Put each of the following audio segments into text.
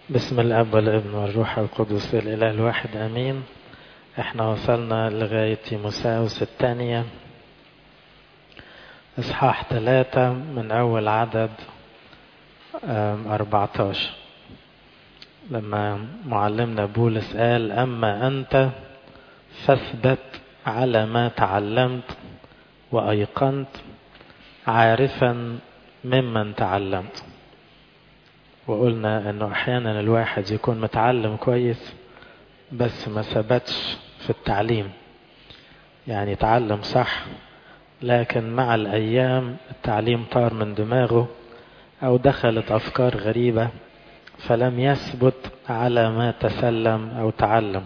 بسم الأب والابن والروح القدس الإله الواحد أمين. احنا وصلنا لغاية تيموثاوس الثانية إصحاح 3 من أول عدد 14 لما معلمنا بولس قال: أما أنت فاثبت على ما تعلمت وأيقنت عارفا ممن تعلمت. وقلنا أنه أحيانا الواحد يكون متعلم كويس بس ما ثبتش في التعليم، يعني تعلم صح لكن مع الأيام التعليم طار من دماغه أو دخلت أفكار غريبة فلم يثبت على ما تسلم أو تعلم.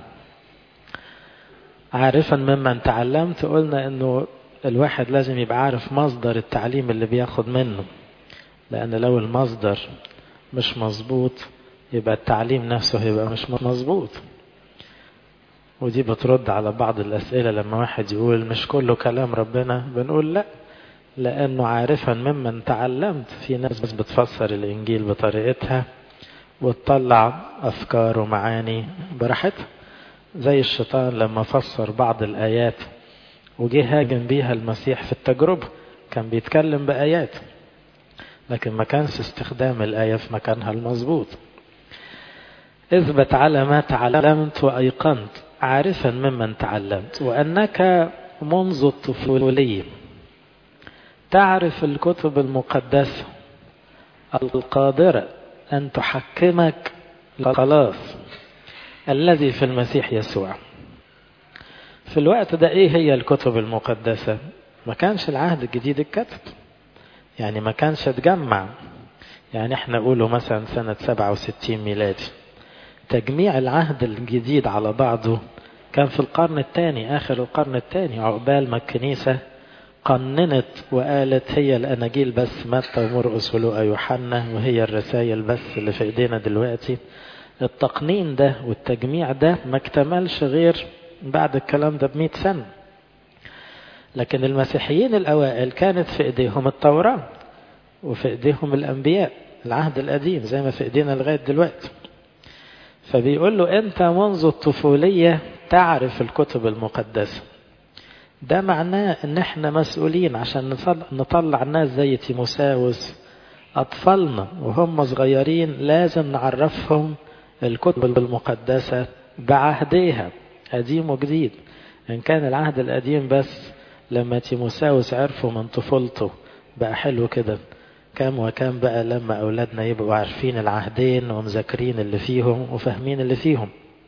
عارفا ممن تعلمت، قلنا أنه الواحد لازم يبقى عارف مصدر التعليم اللي بياخد منه، لأن لو المصدر مش مظبوط يبقى التعليم نفسه هيبقى مش مظبوط. ودي بترد على بعض الأسئلة لما واحد يقول مش كله كلام ربنا، بنقول لا، لأنه عارفا ممن تعلمت. في ناس بتفسر الإنجيل بطريقتها وتطلع أفكار ومعاني براحتها، زي الشيطان لما فسر بعض الآيات وجه هاجم بيها المسيح في التجربة، كان بيتكلم بآيات لكن ما كانش استخدام الآية في مكانها المظبوط. اثبت على ما تعلمت وأيقنت عارفا ممن تعلمت وأنك منذ الطفولية تعرف الكتب المقدسة القادرة أن تحكمك للخلاص الذي في المسيح يسوع. في الوقت ده ايه هي الكتب المقدسة؟ ما كانش العهد الجديد الكتب، يعني ما كانش اتجمع. يعني احنا نقوله مثلا سنة 67 ميلادي، تجميع العهد الجديد على بعضه كان في القرن الثاني، آخر القرن الثاني، عقبال ما الكنيسة قننت وقالت هي الأناجيل بس، متى ومرقس ولوقا يوحنا، وهي الرسائل بس اللي في ايدينا دلوقتي. التقنين ده والتجميع ده ما اكتملش غير بعد الكلام ده ب100 سنة. لكن المسيحيين الأوائل كانت في ايديهم التوراة وفي ايديهم الأنبياء، العهد القديم زي ما في ايدينا لغاية دلوقتي. فبيقول له أنت منذ الطفولية تعرف الكتب المقدسة. ده معناه ان احنا مسؤولين عشان نطلع الناس زي تيموثاوس، أطفالنا وهم صغيرين لازم نعرفهم الكتب المقدسة بعهديها قديم وجديد. إن كان العهد القديم بس لما تيموثاوس عرفوا من طفولته بقى حلو كده، كام وكام بقى لما أولادنا يبقوا عارفين العهدين ومذاكرين اللي فيهم وفاهمين اللي فيهم.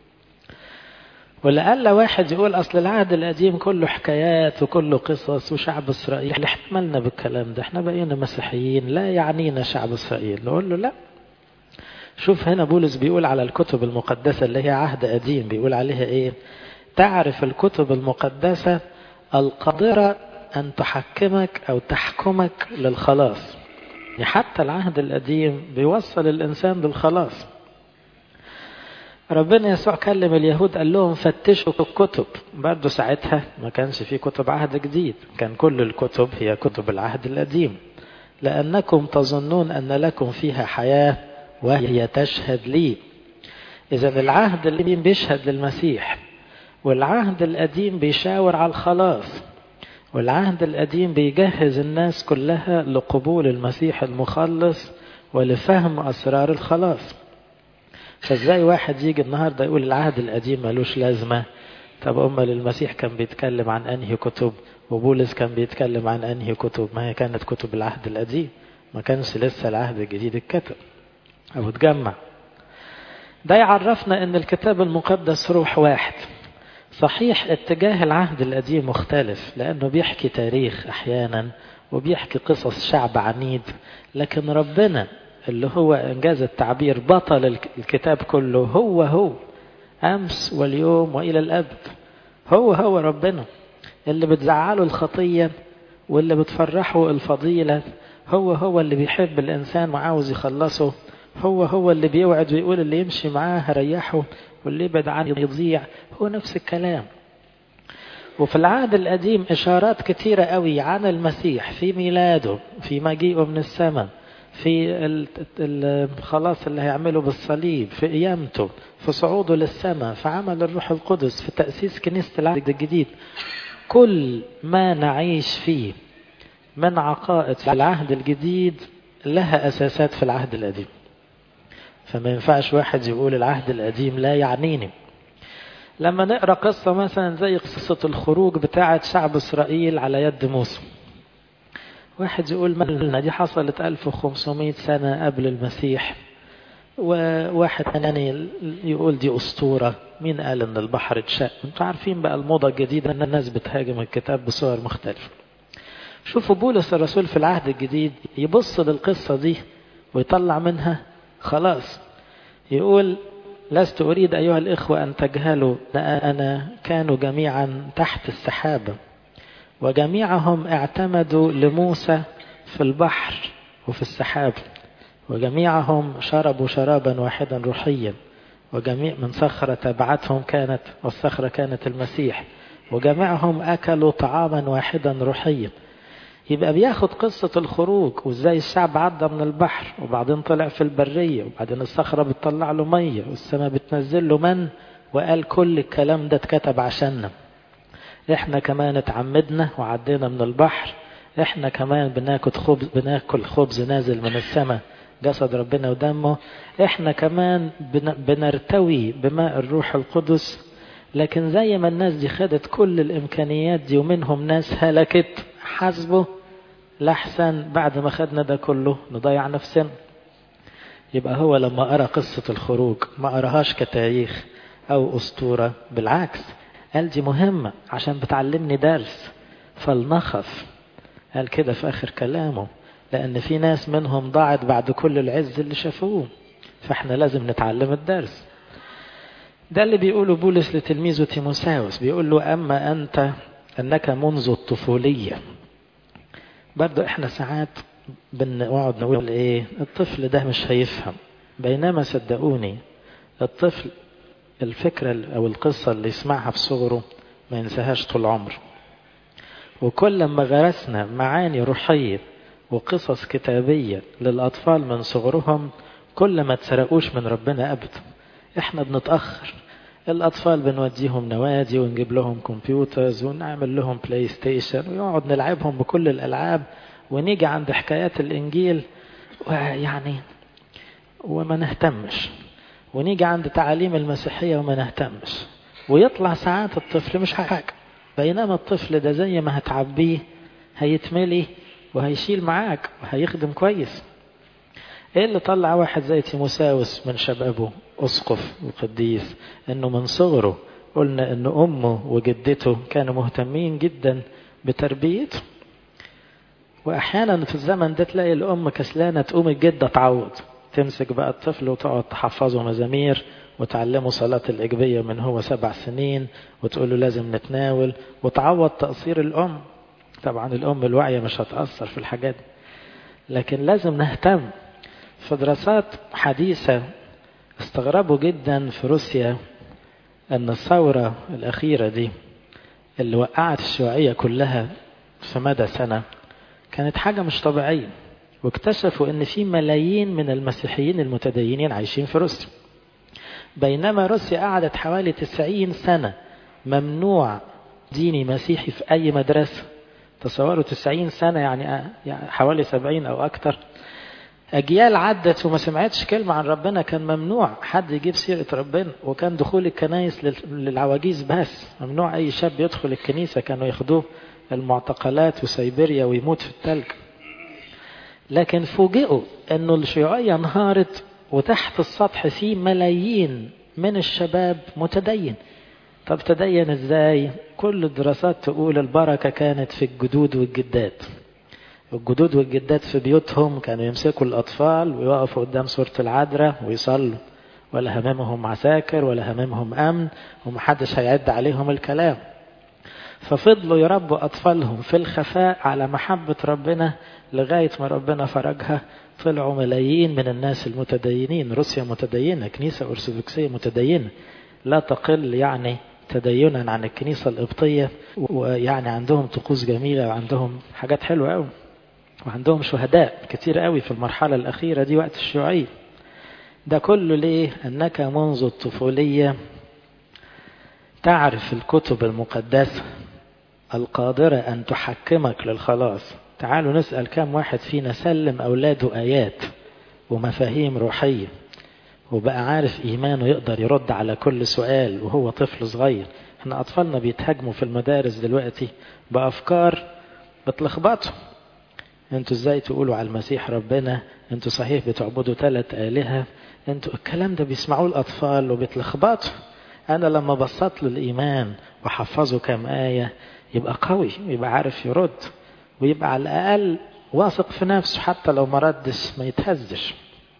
ولألا واحد يقول أصل العهد القديم كله حكايات وكله قصص وشعب إسرائيل، احنا مالنا بالكلام ده، احنا بقينا مسيحيين لا يعنينا شعب إسرائيل. نقول له لا، شوف هنا بولس بيقول على الكتب المقدسة اللي هي عهد قديم بيقول عليها ايه؟ تعرف الكتب المقدسة القادرة أن تحكمك أو تحكمك للخلاص. يعني حتى العهد القديم بيوصل الإنسان للخلاص. ربنا يسوع كلم اليهود قال لهم فتشوا الكتب، برضه ساعتها ما كانش في كتب عهد جديد، كان كل الكتب هي كتب العهد القديم. لأنكم تظنون أن لكم فيها حياة وهي تشهد لي. إذن العهد القديم بيشهد للمسيح، والعهد القديم بيشاور على الخلاص، والعهد القديم بيجهز الناس كلها لقبول المسيح المخلص ولفهم أسرار الخلاص. فازاي واحد يجي النهاردة يقول العهد القديم ملوش لازمة؟ طب أمال المسيح كان بيتكلم عن أنهي كتب وبولس كان بيتكلم عن أنهي كتب؟ ما هي كانت كتب العهد القديم، ما كانش لسه العهد الجديد الكتب أو تجمع. ده يعرفنا أن الكتاب المقدس روح واحد. صحيح اتجاه العهد القديم مختلف لأنه بيحكي تاريخ أحيانا وبيحكي قصص شعب عنيد، لكن ربنا اللي هو إنجاز التعبير بطل الكتاب كله هو أمس واليوم وإلى الأبد. هو ربنا اللي بتزعله الخطية واللي بتفرحه الفضيلة، هو اللي بيحب الإنسان وعاوز يخلصه، هو اللي بيوعد ويقول اللي يمشي معاه هريحه واللي يبعد عنه يضيع. هو نفس الكلام. وفي العهد القديم إشارات كتيرة قوي عن المسيح في ميلاده، في مجيئه من السماء، في الخلاص اللي هيعمله بالصليب، في قيامته، في صعوده للسماء، في عمل الروح القدس، في تأسيس كنيسة العهد الجديد. كل ما نعيش فيه من عقائد في العهد الجديد لها أساسات في العهد القديم. فما ينفعش واحد يقول العهد القديم لا يعنيني. لما نقرأ قصة مثلا زي قصة الخروج بتاعة شعب إسرائيل على يد موسى، واحد يقول ما دي حصلت 1500 سنة قبل المسيح، وواحد ثاني يقول دي أسطورة، مين قال ان البحر اتشق؟ انتوا عارفين بقى الموضة الجديدة ان الناس بتهاجم الكتاب بصور مختلفة. شوفوا بولس الرسول في العهد الجديد يبص للقصة دي ويطلع منها خلاص، يقول لست أريد أيها الإخوة أن تجهلوا أنا كانوا جميعا تحت السحابة، وجميعهم اعتمدوا لموسى في البحر وفي السحاب، وجميعهم شربوا شرابا واحدا روحيا، وجميع من صخرة تبعتهم كانت، والصخرة كانت المسيح، وجميعهم أكلوا طعاما واحدا روحيا. يبقى بياخد قصة الخروج وازاي الشعب عدى من البحر، وبعدين طلع في البرية، وبعدين الصخرة بتطلع له مية، والسماء بتنزل له من، وقال كل الكلام ده اتكتب عشاننا. احنا كمان اتعمدنا وعدينا من البحر، احنا كمان بناكل خبز نازل من السماء جسد ربنا ودمه، احنا كمان بنرتوي بماء الروح القدس. لكن زي ما الناس دي خدت كل الامكانيات دي ومنهم ناس هلكت، حسبه لحسن بعد ما خدنا ده كله نضيع نفسنا. يبقى هو لما قرأ قصة الخروج ما قراهاش كتاريخ او اسطورة، بالعكس قال دي مهمة عشان بتعلمني درس، فلنخف. قال كده في آخر كلامه، لأن في ناس منهم ضاعت بعد كل العز اللي شافوه، فاحنا لازم نتعلم الدرس. ده اللي بيقوله بولس لتلميذه تيموساوس، بيقول له أما أنت أنك منذ الطفولية. برضو احنا ساعات بنقعد نقول ايه الطفل ده مش هيفهم، بينما صدقوني الطفل الفكرة أو القصة اللي يسمعها في صغره ما ينساهاش طول عمره. وكل ما غرسنا معاني روحية وقصص كتابية للأطفال من صغرهم كل ما تسرقوش من ربنا أبدا. احنا بنتأخر، الأطفال بنوديهم نوادي ونجيب لهم كمبيوترز ونعمل لهم بلاي ستيشن ويقعد نلعبهم بكل الألعاب، ونيجي عند حكايات الإنجيل ويعني وما نهتمش، ونيجي عند تعاليم المسيحية وما نهتمش، ويطلع ساعات الطفل مش حاجة. بينما الطفل ده زي ما هتعبيه هيتملي وهيشيل معاك وهيخدم كويس. ايه اللي طلع واحد زي تيموساوس من شبابه أسقف وقديس؟ انه من صغره قلنا ان امه وجدته كانوا مهتمين جدا بتربيته، واحيانا في الزمن ده تلاقي الام كسلانة تقوم الجدة تعوض، تمسك بقى الطفل وتقعد تحفظه مزامير وتعلمه صلاة الإجبية من هو 7 سنين، وتقول له لازم نتناول، وتعوض تقصير الأم. طبعا الأم الواعية مش هتأثر في الحاجات، لكن لازم نهتم. في دراسات حديثة استغربوا جدا في روسيا أن الثورة الأخيرة دي اللي وقعت الشيوعية كلها في مدى سنة كانت حاجة مش طبيعية، واكتشفوا أن في ملايين من المسيحيين المتدينين عايشين في روسيا، بينما روسيا قعدت حوالي 90 سنة ممنوع ديني مسيحي في أي مدرسة. تصوروا 90 سنة يعني حوالي 70 أو أكتر أجيال عدت وما سمعتش كلمة عن ربنا، كان ممنوع حد يجيب سيرة ربنا، وكان دخول الكنائس للعواجيز بس، ممنوع أي شاب يدخل الكنيسة، كانوا ياخدوه المعتقلات وسيبيريا ويموت في التلج. لكن فوجئوا أنه الشيوعية انهارت وتحت السطح في ملايين من الشباب متدين. طب تدين ازاي؟ كل الدراسات تقول البركة كانت في الجدود والجدات. الجدود والجدات في بيوتهم كانوا يمسكوا الأطفال ويقفوا قدام سورة العذراء ويصلوا، ولا هممهم عساكر ولا هممهم أمن، ومحدش هيعد عليهم الكلام. ففضلوا يربوا أطفالهم في الخفاء على محبة ربنا لغاية ما ربنا فرجها، طلعوا ملايين من الناس المتدينين. روسيا متدينة، كنيسة أرثوذكسية متدينة لا تقل يعني تدينا عن الكنيسة القبطية، ويعني عندهم طقوس جميلة وعندهم حاجات حلوة قوي. وعندهم شهداء كتير قوي في المرحلة الأخيرة دي وقت الشيوعية. ده كله ليه؟ أنك منذ الطفولية تعرف الكتب المقدسة القادرة أن تحكمك للخلاص. تعالوا نسأل كم واحد فينا سلم أولاده آيات ومفاهيم روحية وبقى عارف إيمانه يقدر يرد على كل سؤال وهو طفل صغير. احنا أطفالنا بيتهاجموا في المدارس دلوقتي بأفكار بتلخبطهم. انتوا ازاي تقولوا على المسيح ربنا؟ انتوا صحيح بتعبدوا 3 آلهة؟ انتوا الكلام ده بيسمعوه الأطفال وبيتلخبطوا. أنا لما بسط له الإيمان وحفظه كم آية يبقى قوي، يبقى عارف يرد، ويبقى على الأقل واثق في نفسه، حتى لو ما ردش ما يتهزش.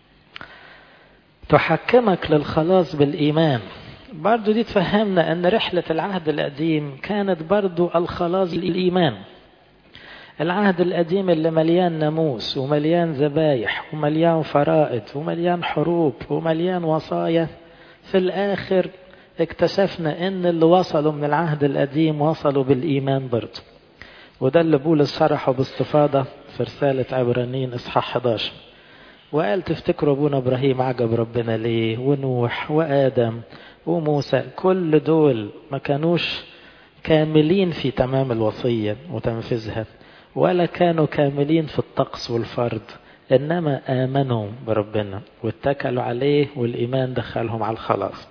تحكمك للخلاص بالإيمان. برضو دي تفهمنا أن رحلة العهد القديم كانت برضو الخلاص بالإيمان. العهد القديم اللي مليان ناموس ومليان ذبايح ومليان فرائض ومليان حروب ومليان وصايا، في الآخر اكتشفنا ان اللي وصلوا من العهد القديم وصلوا بالإيمان برضو. وده اللي بولس شرحه باستفاضة في رسالة عبرانيين إصحاح 11. وقال تفتكروا ابونا ابراهيم عجب ربنا ليه؟ ونوح وآدم وموسى، كل دول ما كانوش كاملين في تمام الوصية وتنفيذها، ولا كانوا كاملين في الطقس والفرض، إنما آمنوا بربنا واتكلوا عليه، والإيمان دخلهم على الخلاص.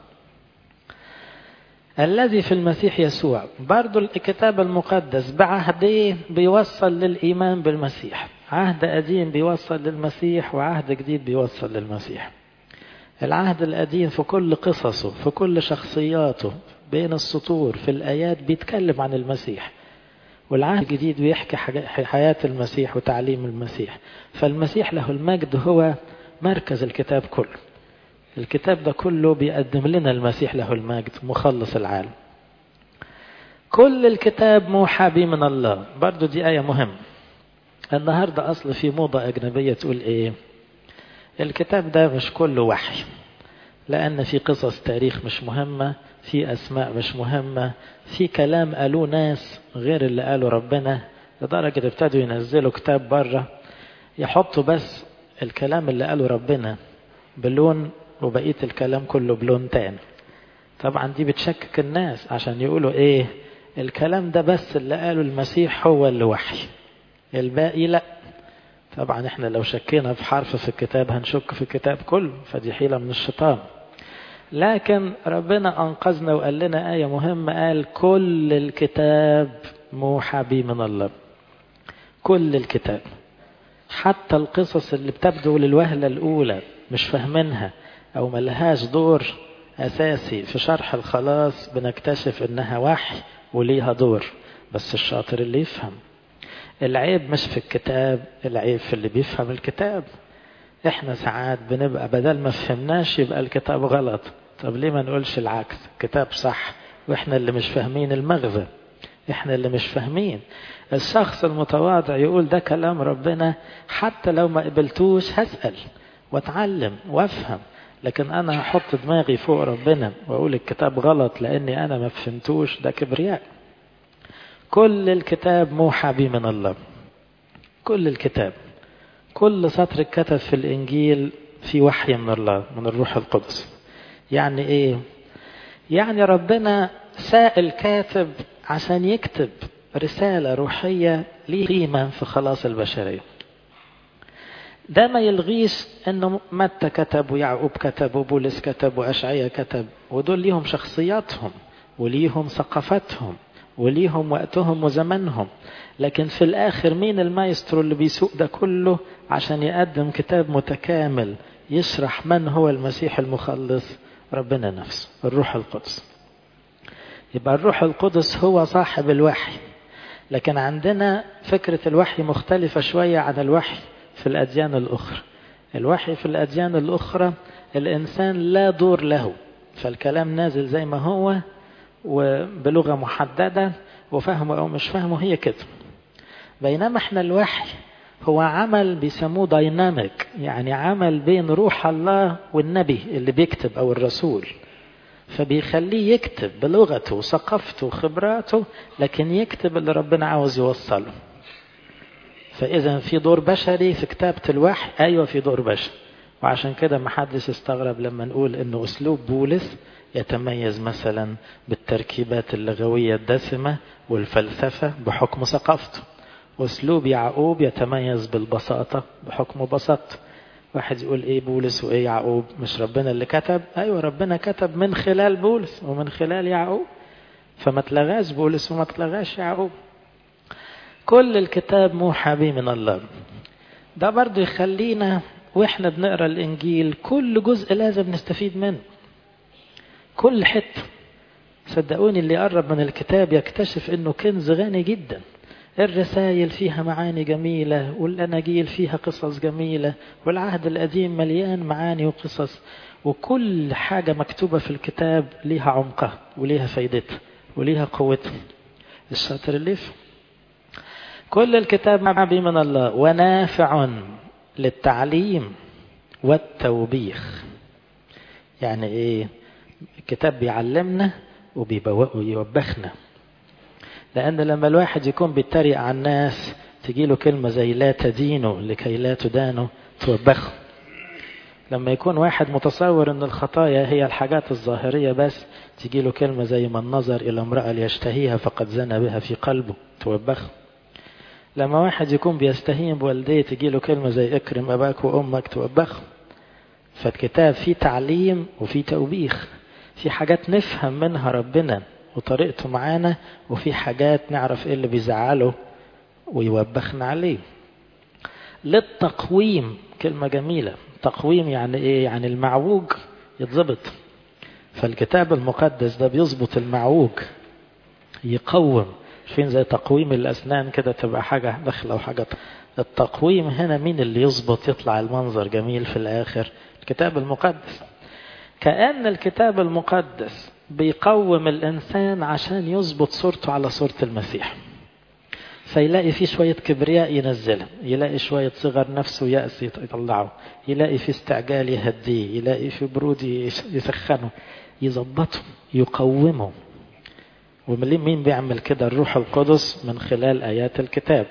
الذي في المسيح يسوع، برضو الكتاب المقدس بعهدين بيوصل للإيمان بالمسيح. عهد قديم بيوصل للمسيح وعهد جديد بيوصل للمسيح. العهد القديم في كل قصصه، في كل شخصياته، بين السطور في الآيات بيتكلم عن المسيح. والعهد الجديد بيحكي حياة المسيح وتعليم المسيح. فالمسيح له المجد هو مركز الكتاب كله. الكتاب ده كله بيقدم لنا المسيح له المجد مخلص العالم. كل الكتاب موحى به من الله. برضو دي آية مهمة. النهاردة أصل في موضة أجنبية تقول إيه؟ الكتاب ده مش كله وحي، لأن في قصص تاريخ مش مهمة، في أسماء مش مهمة، في كلام قالوه ناس غير اللي قالوا ربنا، لدرجة ابتدوا ينزلوا كتاب بره يحطوا بس الكلام اللي قالوا ربنا بلون وبقية الكلام كله بلون تاني. طبعا دي بتشكك الناس عشان يقولوا ايه؟ الكلام ده بس اللي قالوا المسيح هو اللي وحي، الباقي لا. طبعا احنا لو شكينا في حرف في الكتاب هنشك في الكتاب كله، فدي حيلة من الشيطان. لكن ربنا أنقذنا وقال لنا آية مهمة، قال كل الكتاب موحى به من الله. كل الكتاب، حتى القصص اللي بتبدو للوهلة الأولى مش فاهمينها أو ملهاش دور أساسي في شرح الخلاص، بنكتشف إنها وحي وليها دور، بس الشاطر اللي يفهم. العيب مش في الكتاب، العيب في اللي بيفهم الكتاب. احنا ساعات بنبقى بدل ما فهمناش يبقى الكتاب غلط. طب ليه ما نقولش العكس؟ الكتاب صح واحنا اللي مش فاهمين المغزى، احنا اللي مش فاهمين. الشخص المتواضع يقول ده كلام ربنا، حتى لو ما قبلتوش هسأل واتعلم وافهم، لكن انا هحط دماغي فوق ربنا واقول الكتاب غلط لاني انا ما فهمتوش، ده كبرياء. كل الكتاب موحى به من الله. كل الكتاب، كل سطر اتكتب في الانجيل في وحي من الله، من الروح القدس. يعني ايه؟ يعني ربنا سائل كاتب عشان يكتب رسالة روحية ليه قيمة في خلاص البشرية. ده ما يلغيش انه متى كتب ويعقوب كتب وبولس كتب واشعياء كتب، ودول ليهم شخصياتهم وليهم ثقافتهم وليهم وقتهم وزمنهم. لكن في الاخر مين المايسترو اللي بيسوق ده كله عشان يقدم كتاب متكامل يشرح من هو المسيح المخلص؟ ربنا نفسه، الروح القدس. يبقى الروح القدس هو صاحب الوحي. لكن عندنا فكرة الوحي مختلفة شوية عن الوحي في الأديان الأخرى. الوحي في الأديان الأخرى الإنسان لا دور له، فالكلام نازل زي ما هو وبلغة محددة، وفهمه أو مش فهمه هي كده. بينما احنا الوحي هو عمل بيسموه دايناميك، يعني عمل بين روح الله والنبي اللي بيكتب أو الرسول، فبيخليه يكتب بلغته وثقافته وخبراته، لكن يكتب اللي ربنا عاوز يوصله. فإذا في دور بشري في كتابة الوحي، أيوة في دور بشري. وعشان كده ما حدش استغرب لما نقول إنه أسلوب بولس يتميز مثلا بالتركيبات اللغوية الدسمة والفلسفة بحكم ثقافته. أسلوب يعقوب يتميز بالبساطة بحكم بساطته. واحد يقول إيه بولس وإيه يعقوب؟ مش ربنا اللي كتب؟ أيوة ربنا كتب من خلال بولس ومن خلال يعقوب، فما تلغاش بولس وما تلغاش يعقوب. كل الكتاب موحى به من الله. ده برضو يخلينا وإحنا بنقرأ الإنجيل كل جزء لازم نستفيد منه، كل حتة. صدقوني اللي يقرب من الكتاب يكتشف إنه كنز غني جدا. الرسائل فيها معاني جميلة، والأناجيل فيها قصص جميلة، والعهد القديم مليان معاني وقصص، وكل حاجة مكتوبة في الكتاب ليها عمقها وليها فايدتها وليها قوتها. الشاطر اللي في كل الكتاب معبي من الله ونافع للتعليم والتوبيخ. يعني ايه؟ الكتاب بيعلمنا ويوبخنا. لأن لما الواحد يكون بيتريق على الناس تجيله كلمة زي لا تدينوا لكي لا تدانوا توبخه. لما يكون واحد متصور أن الخطايا هي الحاجات الظاهرية بس تجيله كلمة زي من نظر إلى امرأة ليشتهيها فقد زنى بها في قلبه توبخه. لما واحد يكون بيستهين بوالديه تجيله كلمة زي اكرم أباك وأمك توبخه. فالكتاب فيه تعليم وفيه توبيخ، في حاجات نفهم منها ربنا وطريقته معانا، وفي حاجات نعرف ايه اللي بيزعله ويوبخنا عليه. للتقويم، كلمة جميلة. تقويم يعني ايه؟ يعني المعوج يتضبط. فالكتاب المقدس ده بيظبط المعوج، يقوم. فين زي تقويم الأسنان كده تبقى حاجة داخلة وحاجة. التقويم هنا مين اللي يظبط يطلع المنظر جميل في الآخر؟ الكتاب المقدس. كأن الكتاب المقدس بيقوم الإنسان عشان يظبط صورته على صورة المسيح. فيلاقي فيه شوية كبرياء ينزله، يلاقي شوية صغر نفسه يأس يطلعه، يلاقي فيه استعجال يهديه، يلاقي فيه برود يسخنه، يظبطه يقومه. ومين بيعمل كده؟ الروح القدس من خلال آيات الكتاب.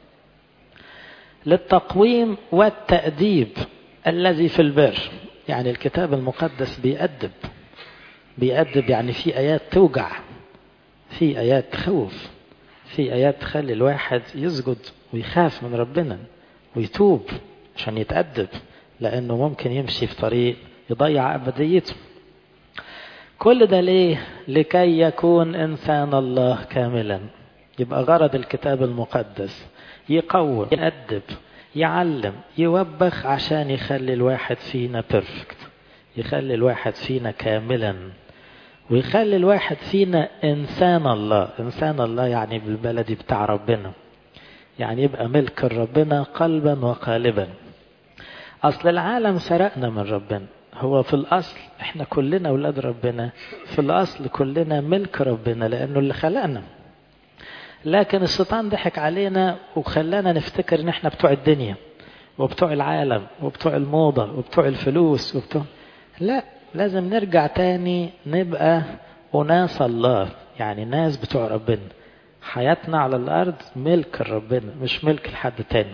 للتقويم والتأديب الذي في البر. يعني الكتاب المقدس بيأدب يعني في آيات توجع، في آيات تخوف، في آيات تخلي الواحد يسجد ويخاف من ربنا ويتوب عشان يتأدب، لأنه ممكن يمشي في طريق يضيع أبديته. كل ده ليه؟ لكي يكون إنسان الله كاملا. يبقى غرض الكتاب المقدس يقوم، يأدب، يعلم، يوبخ، عشان يخلي الواحد فينا بيرفكت، يخلي الواحد فينا كاملا، ويخلي الواحد فينا إنسان الله. إنسان الله يعني بالبلدي بتاع ربنا، يعني يبقى ملك ربنا قلبا وقالبا. أصل العالم سرقنا من ربنا. هو في الأصل إحنا كلنا أولاد ربنا، في الأصل كلنا ملك ربنا لأنه اللي خلقنا. لكن الشيطان ضحك علينا وخلانا نفتكر إن إحنا بتوع الدنيا وبتوع العالم وبتوع الموضة وبتوع الفلوس لا، لازم نرجع تاني نبقى أناس الله، يعني ناس بتوع ربنا. حياتنا على الأرض ملك ربنا مش ملك لحد تاني.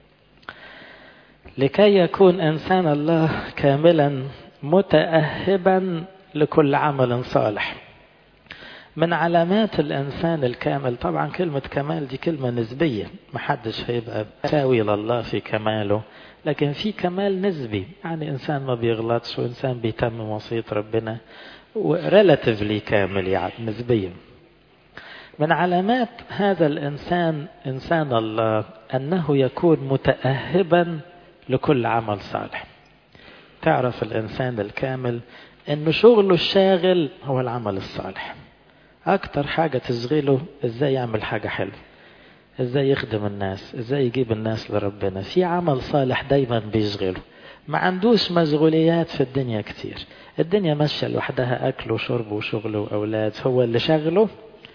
لكي يكون إنسان الله كاملا متأهبا لكل عمل صالح. من علامات الإنسان الكامل، طبعا كلمة كمال دي كلمة نسبية، محدش هيبقى ساوي لله في كماله، لكن في كمال نسبي، يعني إنسان ما بيغلطش وإنسان بيتم وصية ربنا وريلاتيفلي كامل، يعني نسبيا. من علامات هذا الإنسان إنسان الله أنه يكون متأهبا لكل عمل صالح. تعرف الإنسان الكامل أنه شغله الشاغل هو العمل الصالح. أكتر حاجة تشغله إزاي يعمل حاجة حلوة، إزاي يخدم الناس، إزاي يجيب الناس لربنا. في عمل صالح دايما بيشغله، ما عندوش مشغوليات في الدنيا كتير. الدنيا ماشية لوحدها، أكل وشرب وشغل وأولاد، هو اللي شغله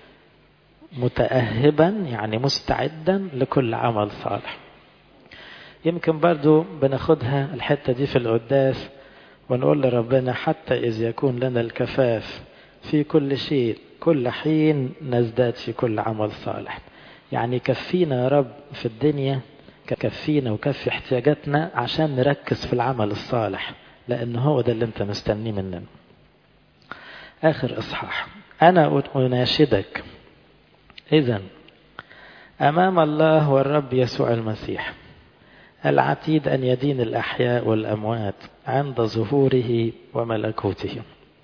متأهبا يعني مستعدا لكل عمل صالح. يمكن برضو بناخدها الحتة دي في القداس ونقول لربنا حتى إذ يكون لنا الكفاف في كل شيء كل حين نزداد في كل عمل صالح. يعني كفينا يا رب في الدنيا كفينا وكفي احتياجاتنا عشان نركز في العمل الصالح، لأن هو ده اللي انت مستنيه مننا. آخر إصحاح: أنا أناشدك إذن أمام الله والرب يسوع المسيح العتيد أن يدين الأحياء والأموات عند ظهوره وملكوته.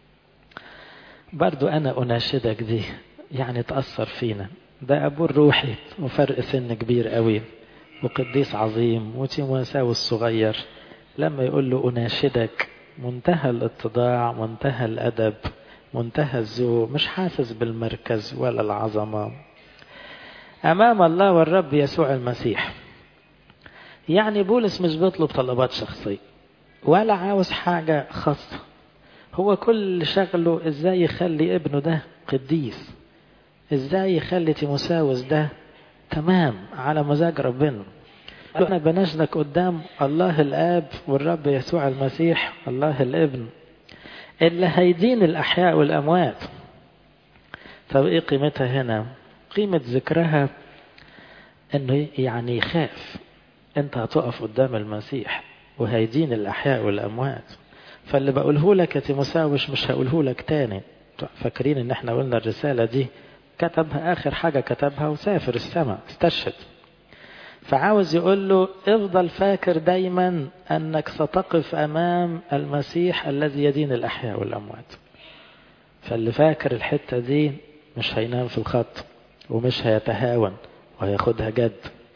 برضو أنا أناشدك دي يعني تأثر فينا. ده أبو الروحي وفرق سن كبير قوي وقديس عظيم، وتيموثاوس الصغير لما يقول له أناشدك، منتهى الاتضاع، منتهى الأدب، منتهى الذوق، مش حاسس بالمركز ولا العظمة. أمام الله والرب يسوع المسيح، يعني بولس مش بيطلب طلبات شخصية ولا عاوز حاجة خاصة. هو كل شغله ازاي يخلي ابنه ده قديس، ازاي يخلي تيموثاوس ده تمام على مزاج ربنا. انا بنشدك قدام الله الآب والرب يسوع المسيح الله الابن اللي هيدين الأحياء والأموات. طب ايه قيمتها هنا؟ قيمة ذكرها انه يعني يخاف انت هتقف قدام المسيح وهيدين الأحياء والأموات. فاللي بقوله لك يا تيموثاوس مش هقوله لك تاني. فاكرين ان احنا قلنا الرسالة دي كتبها آخر حاجة كتبها وسافر السماء استشهد. فعاوز يقول له افضل فاكر دايما انك ستقف امام المسيح الذي يدين الأحياء والأموات. فاللي فاكر الحتة دي مش هينام في الخط ومش هيتهاون وهياخدها جد.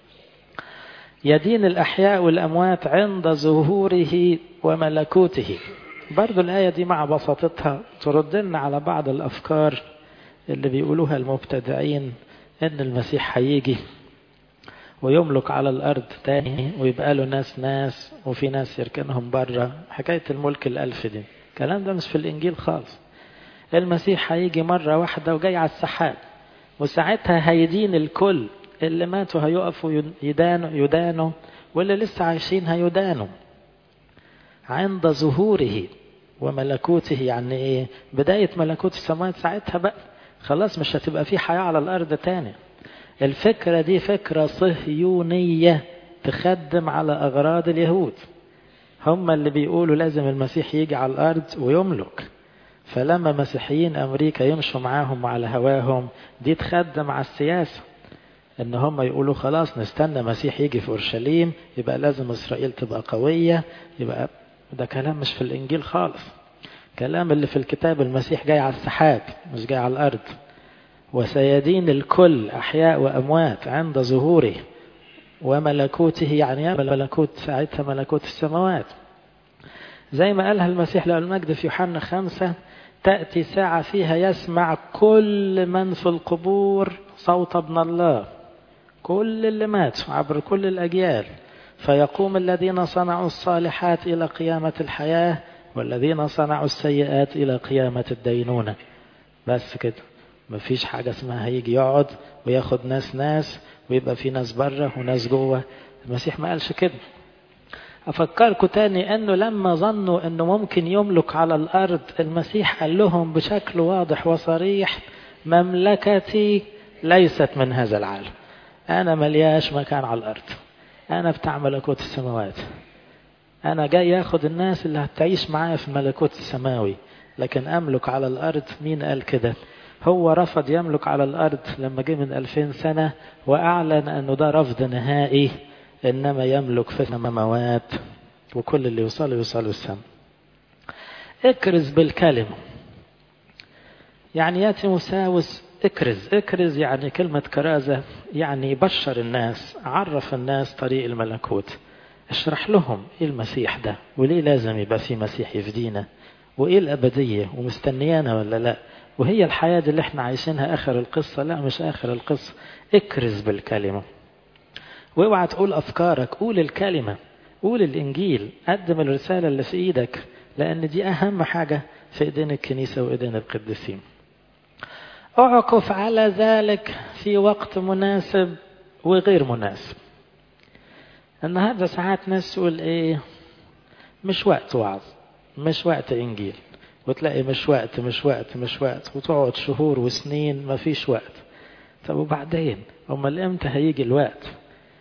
يدين الأحياء والأموات عند ظهوره وملكوته. برضو الآية دي مع بساطتها تردنا على بعض الأفكار اللي بيقولوها المبتدعين إن المسيح هيجي ويملك على الأرض تاني ويبقى له ناس وفي ناس يركنهم بره. حكاية الملك الألف دي الكلام ده مش في الإنجيل خالص. المسيح هيجي مرة واحدة وجاي على السحاب، وساعتها هيدين الكل. اللي ماتوا هيقفوا يدانوا واللي لسه عايشين هيدانوا عند ظهوره وملكوته. يعني ايه؟ بداية ملكوت السماوات ساعتها بقى خلاص مش هتبقى في حياة على الأرض تاني. الفكرة دي فكرة صهيونية تخدم على أغراض اليهود. هم اللي بيقولوا لازم المسيح يجي على الأرض ويملك. فلما مسيحيين أمريكا يمشوا معاهم على هواهم دي تخدم على السياسة، ان هم يقولوا خلاص نستنى مسيح يجي في اورشليم يبقى لازم اسرائيل تبقى قوية. يبقى ده كلام مش في الانجيل خالص. كلام اللي في الكتاب المسيح جاي على السحاب مش جاي على الارض. وسيدين الكل احياء واموات عند ظهوره وملكوته. يعني ملكوت ساعتها ملكوت السماوات زي ما قالها المسيح له المجد في يوحنا 5: تأتي ساعة فيها يسمع كل من في القبور صوت ابن الله. كل اللي ماتوا عبر كل الأجيال. فيقوم الذين صنعوا الصالحات إلى قيامة الحياة والذين صنعوا السيئات إلى قيامة الدينونة. بس كده، مفيش حاجة اسمها هيجي يقعد وياخد ناس ويبقى في ناس بره وناس جوه. المسيح ما قالش كده. أفكركم تاني أنه لما ظنوا أنه ممكن يملك على الأرض المسيح قال لهم بشكل واضح وصريح: مملكتي ليست من هذا العالم. أنا ملياش مكان على الأرض، أنا بتاع ملكوت السماوات. أنا جاي أخذ الناس اللي هتعيش معايا في الملكوت السماوي، لكن أملك على الأرض مين قال كده؟ هو رفض يملك على الأرض لما جه من 2000 سنة وأعلن أنه ده رفض نهائي، إنما يملك في السماوات وكل اللي يوصلوا السماء. اكرز بالكلمة. يعني يا تيموثاوس اكرز يعني كلمة كرازة، يعني بشر الناس، عرف الناس طريق الملكوت، اشرح لهم ايه المسيح ده وليه لازم يبقى في مسيح يفدينا، وايه الأبدية ومستنيانا ولا لا، وهي الحياة دي اللي احنا عايشينها آخر القصة. لا مش آخر القصة. اكرز بالكلمة. واوعى تقول أفكارك، قول الكلمة، قول الإنجيل، قدم الرسالة اللي في إيدك، لأن دي أهم حاجة في إيدين الكنيسة وإيدين القديسين. اعكف على ذلك في وقت مناسب وغير مناسب. النهارده ساعات ناس تقول ايه، مش وقت وعظ، مش وقت انجيل، وتلاقي مش وقت وتقعد شهور وسنين ما فيش وقت. طب وبعدين امال امتى هيجي الوقت؟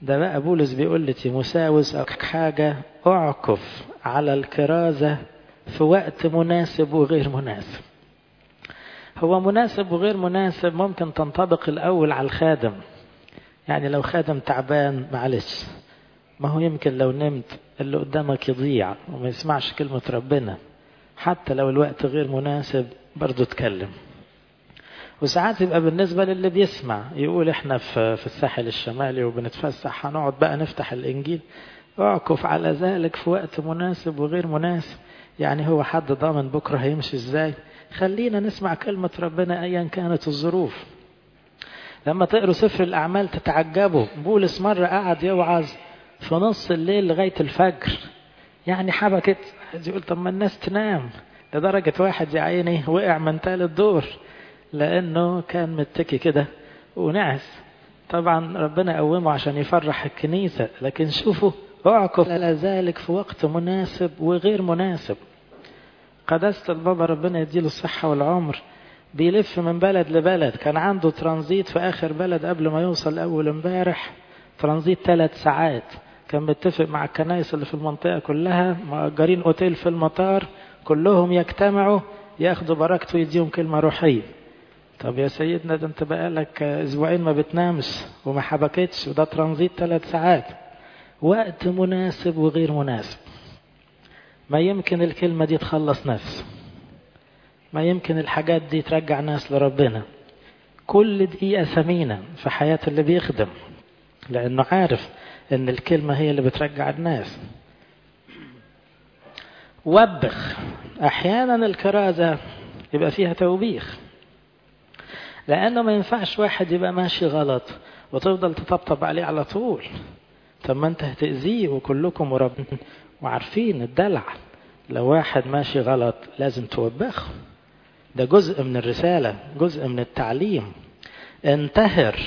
ده بقى بولس بيقول لتيموثاوس حاجة: اعكف على الكرازة في وقت مناسب وغير مناسب. هو مناسب وغير مناسب ممكن تنطبق الأول على الخادم، يعني لو خادم تعبان معلش، ما هو يمكن لو نمت اللي قدامك يضيع وما يسمعش كلمة ربنا. حتى لو الوقت غير مناسب برضو اتكلم. وساعات يبقى بالنسبة للي بيسمع يقول احنا في الساحل الشمالي وبنتفسح، هنقعد بقى نفتح الإنجيل. اعكف على ذلك في وقت مناسب وغير مناسب. يعني هو حد ضامن بكرة هيمشي ازاي؟ خلينا نسمع كلمة ربنا ايا كانت الظروف. لما تقروا سفر الأعمال تتعجبوا، بولس مرة قعد يوعظ في نص الليل لغاية الفجر، يعني حبكت. يقول طب ما الناس تنام، لدرجة واحد يا عيني وقع من ثالث دور لأنه كان متكي كده ونعس. طبعا ربنا قومه عشان يفرح الكنيسة، لكن شوفوا اعكف على ذلك في وقت مناسب وغير مناسب. قداسة البابا ربنا يديله الصحة والعمر بيلف من بلد لبلد، كان عنده ترانزيت في آخر بلد قبل ما يوصل أول امبارح، ترانزيت 3 ساعات. كان متفق مع الكنائس اللي في المنطقة كلها، مأجرين أوتيل في المطار، كلهم يجتمعوا ياخدوا بركته ويديهم كلمة روحية. طب يا سيدنا ده انت بقالك أسبوعين ما بتنامش وما حبكتش، وده ترانزيت 3 ساعات. وقت مناسب وغير مناسب. ما يمكن الكلمة دي تخلص نفس، ما يمكن الحاجات دي ترجع ناس لربنا. كل دقيقة ثمينة في حياة اللي بيخدم، لأنه عارف أن الكلمة هي اللي بترجع الناس. وبخ. أحيانا الكرازة يبقى فيها توبيخ، لأنه ما ينفعش واحد يبقى ماشي غلط وتفضل تطبطب عليه على طول. طب ما أنت هتأذيه، وكلكم وعارفين الدلع. لو واحد ماشي غلط لازم توبخه، ده جزء من الرسالة، جزء من التعليم. انتهر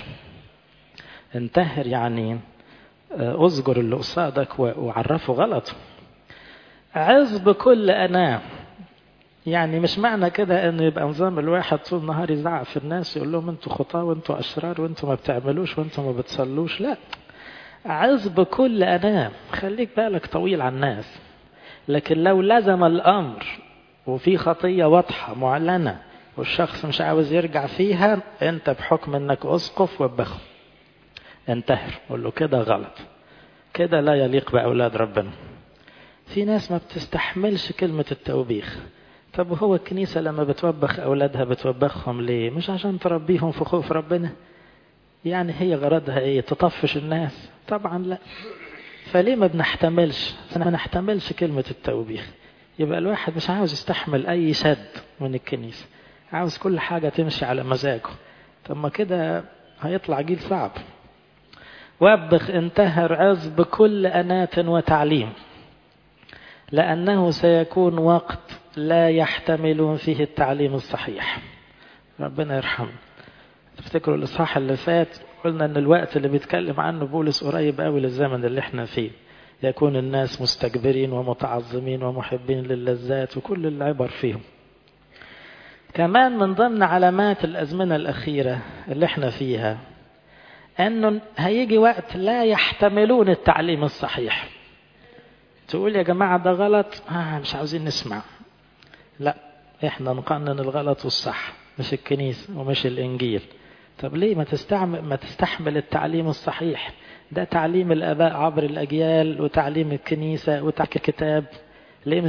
يعني أزجر اللي قصادك وعرفه غلط. عظ بكل أناة. يعني مش معنى كده انه يبقى نظام الواحد طول النهار يزعق في الناس يقول لهم انتوا خطاة وانتوا أشرار وانتوا ما بتعملوش وانتوا ما بتصلوش. لا، عظ بكل أناة، خليك بالك طويل على الناس. لكن لو لزم الأمر وفي خطية واضحة معلنة والشخص مش عاوز يرجع فيها، انت بحكم انك اسقف وبخه، انتهر، قول له كده غلط، كده لا يليق بأولاد ربنا. في ناس ما بتستحملش كلمة التوبيخ. طب وهو الكنيسة لما بتوبخ أولادها بتوبخهم ليه؟ مش عشان تربيهم في خوف ربنا؟ يعني هي غرضها ايه؟ تطفش الناس؟ طبعا لا. فليه ما نحتملش كلمة التوبيخ؟ يبقى الواحد مش عاوز يستحمل أي شد من الكنيسة، عاوز كل حاجة تمشي على مزاجه. طب ما كده هيطلع جيل صعب. وبخ، انتهر، عظ بكل أناة وتعليم، لأنه سيكون وقت لا يحتملون فيه التعليم الصحيح. ربنا يرحمه. تفتكروا الإصحاح اللي فات قلنا أن الوقت اللي بيتكلم عنه بولس قريب قوي للزمن اللي احنا فيه. يكون الناس مستكبرين ومتعظمين ومحبين للذات وكل العبر فيهم. كمان من ضمن علامات الأزمنة الأخيرة اللي احنا فيها أنه هيجي وقت لا يحتملون التعليم الصحيح. تقول يا جماعة ده غلط، مش عاوزين نسمع. لا، احنا نقنن الغلط والصح، مش الكنيسة ومش الإنجيل. طب ليه ما تستحمل التعليم الصحيح؟ ده تعليم الآباء عبر الأجيال وتعليم الكنيسة وتعليم الكتاب. ليه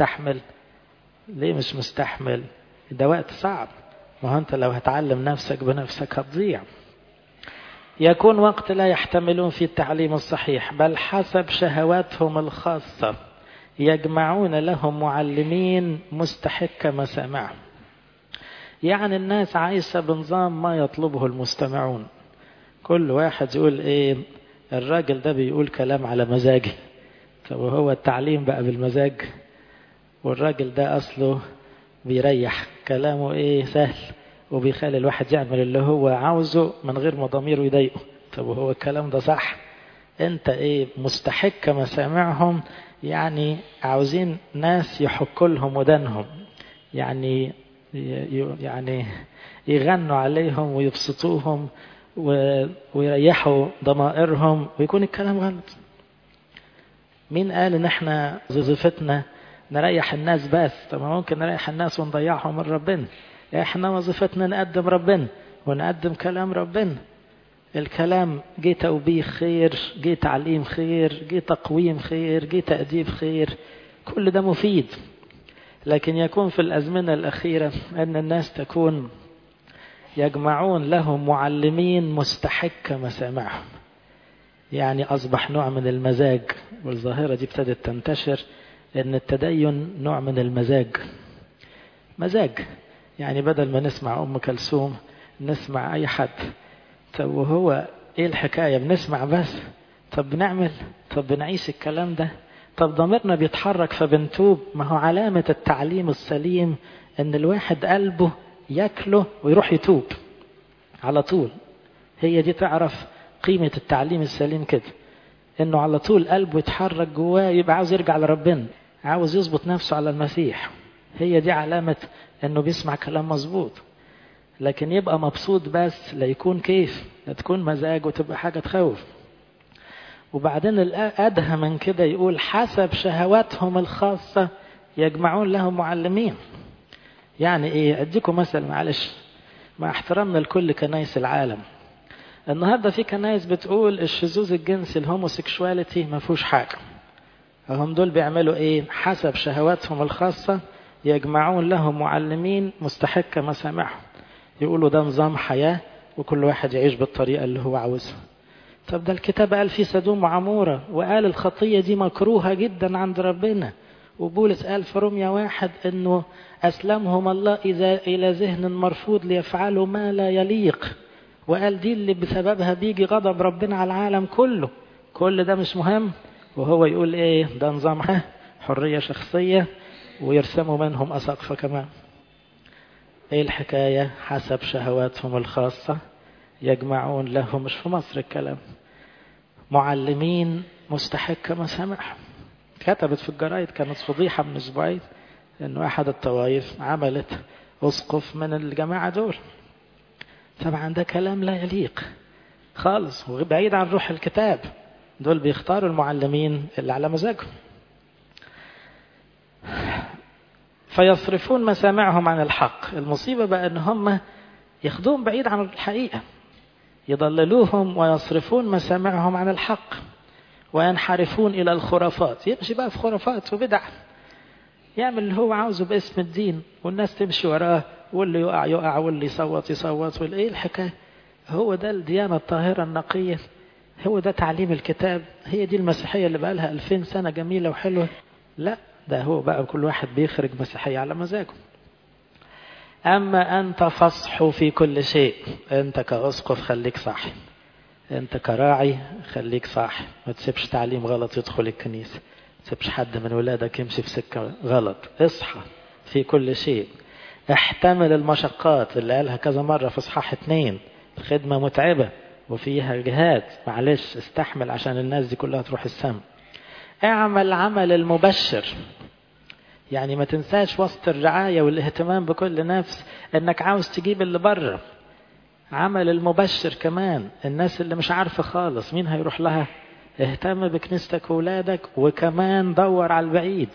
مش مستحمل؟ ده وقت صعب. ما أنت لو هتعلم نفسك بنفسك هتضيع. يكون وقت لا يحتملون في التعليم الصحيح، بل حسب شهواتهم الخاصة يجمعون لهم معلمين مستحق مسامعهم. يعني الناس عايشة بنظام ما يطلبه المستمعون. كل واحد يقول ايه، الراجل ده بيقول كلام على مزاجي. طب وهو التعليم بقى بالمزاج؟ والراجل ده أصله بيريح كلامه ايه، سهل، وبيخلي الواحد يعمل اللي هو عاوزه من غير ما ضميره يضايقه. طب وهو الكلام ده صح؟ انت ايه، مستحق مسامعهم؟ يعني عاوزين ناس يحكوا لهم ودانهم، يعني يغنوا عليهم ويبسطوهم ويريحوا ضمائرهم ويكون الكلام غلط. مين قال ان احنا وظيفتنا نريح الناس بس؟ طب ممكن نريح الناس ونضيعهم من ربنا. احنا وظيفتنا نقدم ربنا ونقدم كلام ربنا. الكلام جه توبيخ خير، جه تعليم خير، جه تقويم خير، جه تأديب خير، كل ده مفيد. لكن يكون في الأزمنة الأخيرة أن الناس تكون يجمعون لهم معلمين مستحق مسامعهم. يعني أصبح نوع من المزاج، والظاهرة دي ابتدت تنتشر، أن التدين نوع من المزاج. مزاج، يعني بدل ما نسمع أم كلثوم نسمع أي حد. طب وهو إيه الحكاية؟ بنسمع بس؟ طب بنعمل؟ طب بنعيش الكلام ده؟ طب ضميرنا بيتحرك فبنتوب؟ ما هو علامة التعليم السليم أن الواحد قلبه ياكله ويروح يتوب على طول. هي دي تعرف قيمة التعليم السليم كده، انه على طول قلبه يتحرك جواه، يبقى عاوز يرجع لربنا، عاوز يظبط نفسه على المسيح. هي دي علامة انه بيسمع كلام مظبوط. لكن يبقى مبسوط بس، لا يكون كيف، لا تكون مزاج وتبقى حاجة تخوف. وبعدين الأدهى من كده يقول حسب شهواتهم الخاصة يجمعون لهم معلمين. يعني ايه؟ اديكم مثل معلش مع احترامنا لكل كنايس العالم. النهاردة في كنايس بتقول الشذوذ الجنسي الهوموسيكشواليتي ما فيهوش حاجة. هم دول بيعملوا ايه؟ حسب شهواتهم الخاصة يجمعون لهم معلمين مستحق مسامعهم، يقولوا ده نظام حياة وكل واحد يعيش بالطريقة اللي هو عاوزها. طب ده الكتاب قال في سدوم وعمورة، وقال الخطية دي مكروهة جدا عند ربنا. وبولس قال في روميا 1 انه اسلمهم الله الى ذهن مرفوض ليفعلوا ما لا يليق. وقال دي اللي بسببها بيجي غضب ربنا على العالم كله. كل ده مش مهم، وهو يقول ايه؟ ده نظام حرية شخصية، ويرسموا منهم أساقفة كمان. ايه الحكاية؟ حسب شهواتهم الخاصة يجمعون لهم، مش في مصر الكلام، معلمين مستحق مسامعهم. كتبت في الجرايد، كانت فضيحة من أسبوعين، انه احد الطوائف عملت أسقف من الجماعة دول. طبعا ده كلام لا يليق خالص وبعيد عن روح الكتاب. دول بيختاروا المعلمين اللي على مزاجهم، فيصرفون مسامعهم عن الحق. المصيبة بقى ان هم ياخدوهم بعيد عن الحقيقة، يضللوهم ويصرفون مسامعهم عن الحق، وينحرفون إلى الخرافات. يمشي بقى في خرافات وبدع، يعمل اللي هو عاوزه باسم الدين، والناس تمشي وراه، واللي يقع يقع، واللي يصوت يصوت، والايه الحكاية؟ هو ده الديانة الطاهرة النقية؟ هو ده تعليم الكتاب؟ هي دي المسيحية اللي بقى لها 2000 سنة جميلة وحلوة؟ لا، ده هو بقى كل واحد بيخرج مسيحية على مزاجه. أما أنت فصح في كل شيء. أنت كأسقف خليك صاحي، أنت كراعي خليك صاحي، ما تسيبش تعليم غلط يدخل الكنيسة، ما تسيبش حد من ولادك يمشي في سكة غلط. اصحى في كل شيء، احتمل المشقات اللي قالها كذا مرة في إصحاح 2. الخدمة متعبة وفيها جهاد، معلش استحمل عشان الناس دي كلها تروح السماء. اعمل عمل المبشر، يعني ما تنساش وسط الرعاية والاهتمام بكل نفس انك عاوز تجيب اللي بره. عمل المبشر كمان، الناس اللي مش عارفة خالص مين هيروح لها، اهتم بكنيستك وولادك، وكمان دور على البعيد.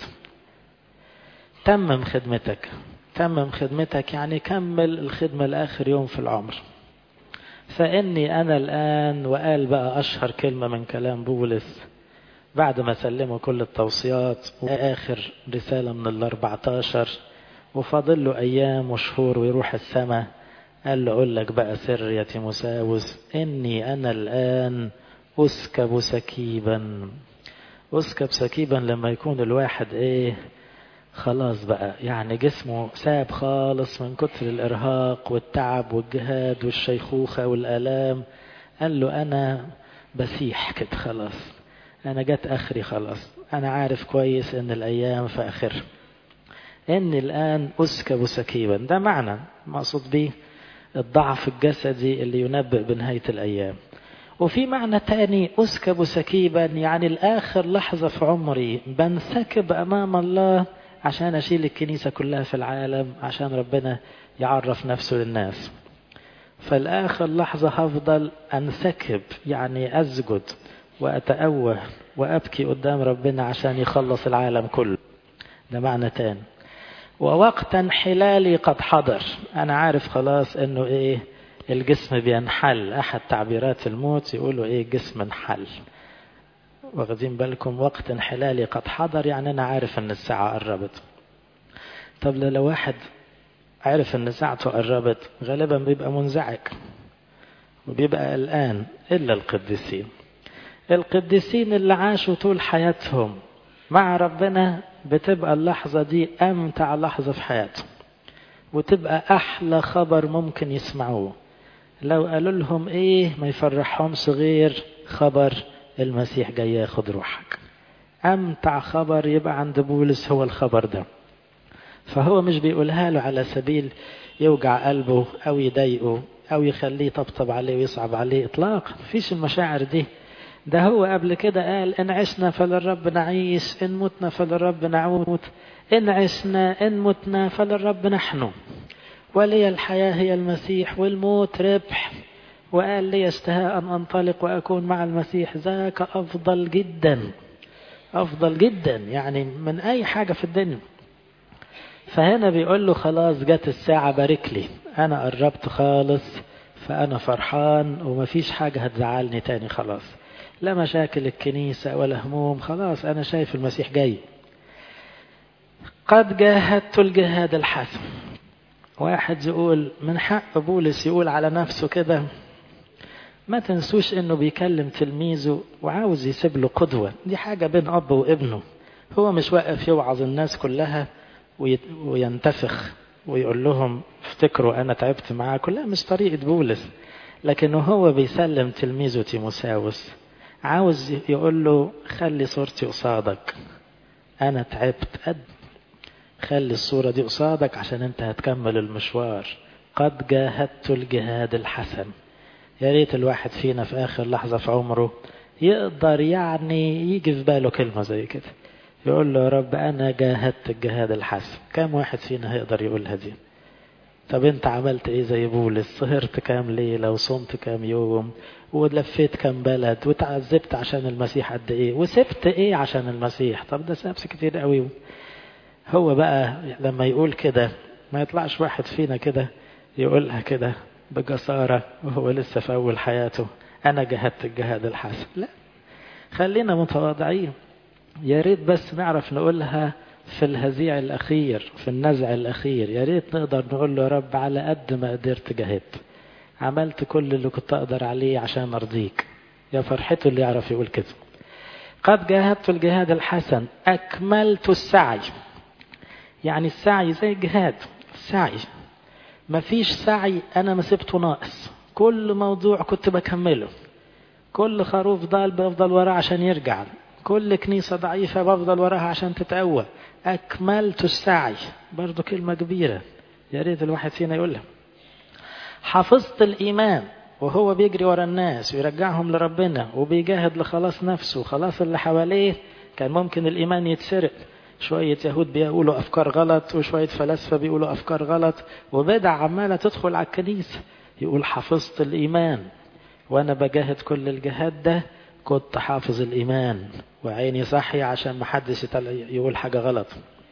تمم خدمتك، تمم خدمتك، يعني كمل الخدمة لآخر يوم في العمر. فإني أنا الآن، وقال بقى أشهر كلمة من كلام بولس بعد ما سلموا كل التوصيات وآخر رسالة من 14 وفاضل له أيام وشهور ويروح السماء، قال له أقول لك بقى سر يا تيموساوس، إني أنا الآن أسكب سكيبا. أسكب سكيبا لما يكون الواحد خلاص بقى، يعني جسمه ساب خالص من كتر الإرهاق والتعب والجهاد والشيخوخة والآلام. قال له أنا بسيح كده خلاص، أنا جت آخري خلاص، أنا عارف كويس إن الأيام في آخر، إني الآن أسكب سكيبا. ده معنى مقصود به الضعف الجسدي اللي ينبئ بنهاية الأيام. وفي معنى تاني أسكب سكيبا، يعني الآخر لحظة في عمري بنسكب أمام الله عشان أشيل الكنيسة كلها في العالم، عشان ربنا يعرف نفسه للناس. فالآخر لحظة هفضل أنسكب، يعني أسجد وأتأوه وأبكي قدام ربنا عشان يخلص العالم كله. ده معنى تاني. ووقت انحلالي قد حضر، أنا عارف خلاص إنه إيه، الجسم بينحل. أحد تعبيرات الموت يقولوا إيه، الجسم انحل. واخدين بالكم؟ وقت انحلالي قد حضر، يعني أنا عارف إن الساعة قربت. طب لو واحد عارف إن ساعته قربت غالبا بيبقى منزعج وبيبقى قلقان، إلا القديسين. القديسين اللي عاشوا طول حياتهم مع ربنا بتبقى اللحظة دي أمتع لحظة في حياتهم، وتبقى أحلى خبر ممكن يسمعوه. لو قالوا لهم إيه ما يفرحهمش غير خبر المسيح جاي ياخد روحك. أمتع خبر يبقى عند بولس هو الخبر ده. فهو مش بيقولها له على سبيل يوجع قلبه أو يضايقه أو يخليه طبطب عليه ويصعب عليه إطلاقا، مفيش المشاعر دي. ده هو قبل كده قال إن عشنا فللرب نعيش، إن متنا فللرب نعود، إن عشنا إن متنا فللرب نحن، ولي الحياة هي المسيح والموت ربح. وقال لي اشتهاء أن أنطلق وأكون مع المسيح، ذاك أفضل جدا، أفضل جدا يعني من أي حاجة في الدنيا. فهنا بيقول له خلاص جت الساعة، بارك لي، أنا قربت خالص، فأنا فرحان ومفيش حاجة هتزعلني تاني خلاص، لا مشاكل الكنيسة ولا هموم، خلاص أنا شايف المسيح جاي. قد جاهدت الجهاد الحسن. واحد يقول من حق بولس يقول على نفسه كده. ما تنسوش انه بيكلم تلميذه وعاوز يسيب له قدوة، دي حاجة بين اب وابنه. هو مش واقف يوعظ الناس كلها وينتفخ ويقول لهم افتكروا انا تعبت معاكم، لا مش طريقة بولس. لكنه هو بيسلم تلميذه تيموساوس، عاوز يقول له خلي صورتي قصادك، انا تعبت خلي الصورة دي قصادك عشان انت هتكمل المشوار. قد جاهدت الجهاد الحسن. يا ريت الواحد فينا في آخر لحظة في عمره يقدر يعني يجي في باله كلمة زي كده، يقول له يا رب أنا جاهدت الجهاد الحسن. كم واحد فينا هيقدر يقولها دي؟ طب أنت عملت إيه زي بولس؟ سهرت كام ليلة وصمت كام يوم ولفيت كام بلد وتعذبت عشان المسيح قد إيه وسبت إيه عشان المسيح؟ طب ده سابس كتير قوي. هو بقى لما يقول كده ما يطلعش واحد فينا كده يقولها كده بجسارة وهو لسه في أول حياته أنا جهدت الجهاد الحسن. لا، خلينا متواضعين. يا ريت بس نعرف نقولها في الهزيع الأخير، في النزع الأخير. يا ريت نقدر نقول له يا رب على قد ما قدرت جهدت، عملت كل اللي كنت أقدر عليه عشان أرضيك. يا فرحته اللي يعرف يقول كده. قد جاهدت الجهاد الحسن، أكملت السعي. يعني السعي زي الجهاد، السعي مفيش سعي أنا ما سبته ناقص، كل موضوع كنت بكمله، كل خروف ضال بفضل وراه عشان يرجع، كل كنيسة ضعيفة بفضل وراها عشان تتقوى. أكملت السعي، برضو كلمة كبيرة يا ريت الواحد فينا يقولها. حفظت الإيمان، وهو بيجري ورا الناس ويرجعهم لربنا وبيجاهد لخلاص نفسه خلاص اللي حواليه. كان ممكن الإيمان يتسرق، شوية يهود بيقولوا أفكار غلط وشوية فلاسفة بيقولوا أفكار غلط وبدع عمالة تدخل على الكنيسة. يقول حفظت الإيمان، وأنا بجاهد كل الجهاد ده كنت حافظ الإيمان وعيني صحي عشان محدش يقول حاجة غلط.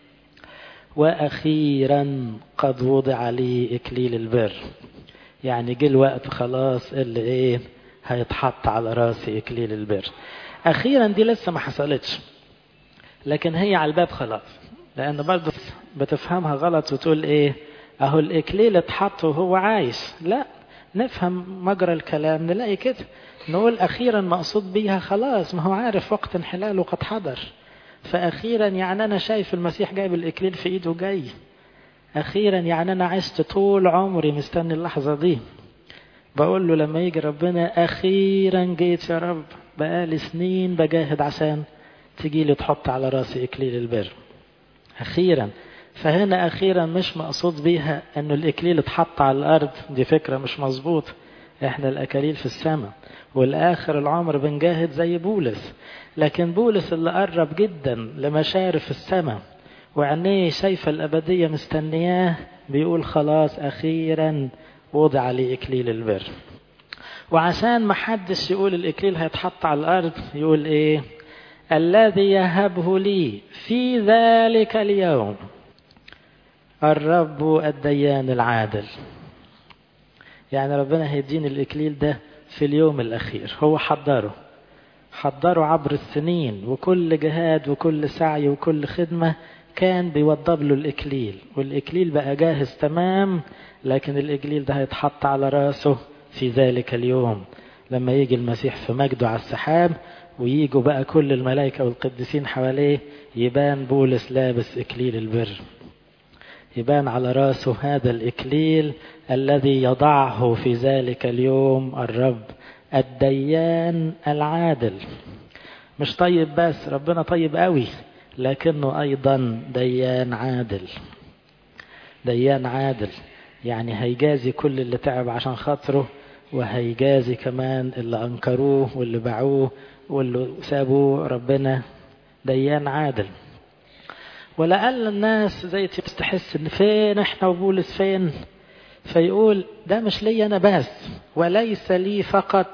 وأخيرا قد وضع لي إكليل البر. يعني جه الوقت خلاص اللي إيه هيتحط على راسي إكليل البر. أخيرا دي لسه ما حصلتش، لكن هي على الباب خلاص. لأن برضو بتفهمها غلط وتقول إيه أهو الإكليل اتحط وهو عايش. لا، نفهم مجرى الكلام نلاقي كده، نقول أخيرا مقصود بيها خلاص، ما هو عارف وقت انحلاله قد حضر. فأخيرا يعني أنا شايف المسيح جايب الإكليل في إيده جاي. أخيرا يعني أنا عشت طول عمري مستني اللحظة دي. بقول له لما يجي ربنا أخيرا جيت يا رب، بقالي سنين بجاهد عشان تجي لي تحط على راسي إكليل البر. أخيرا. فهنا أخيرا مش مقصود بيها أنه الإكليل اتحط على الأرض، دي فكرة مش مظبوط. إحنا الأكاليل في السماء، والآخر العمر بنجاهد زي بولس. لكن بولس اللي قرب جدا لمشارف السماء وعينيه شايفة الأبدية مستنياه، بيقول خلاص أخيرا ووضع عليه إكليل البر. وعشان ما حدش يقول الإكليل هيتحط على الأرض، يقول إيه؟ الذي يهبه لي في ذلك اليوم الرب الديان العادل. يعني ربنا هيدين الإكليل ده في اليوم الأخير. هو حضره عبر السنين، وكل جهاد وكل سعي وكل خدمة كان بيوضب له الإكليل، والإكليل بقى جاهز تمام. لكن الإكليل ده هيتحط على راسه في ذلك اليوم لما يجي المسيح في مجده على السحاب، وييجوا بقى كل الملائكة والقديسين حواليه، يبان بولس لابس إكليل البر، يبان على راسه هذا الإكليل الذي يضعه في ذلك اليوم الرب الديان العادل. مش طيب بس، ربنا طيب قوي، لكنه أيضا ديان عادل. ديان عادل يعني هيجازي كل اللي تعب عشان خاطره، وهيجازي كمان اللي أنكروه واللي باعوه واللي سابوه. ربنا ديان عادل. ولأقل الناس زي تحس ان فين احنا وبولس فين، فيقول ده مش لي انا بس، وليس لي فقط،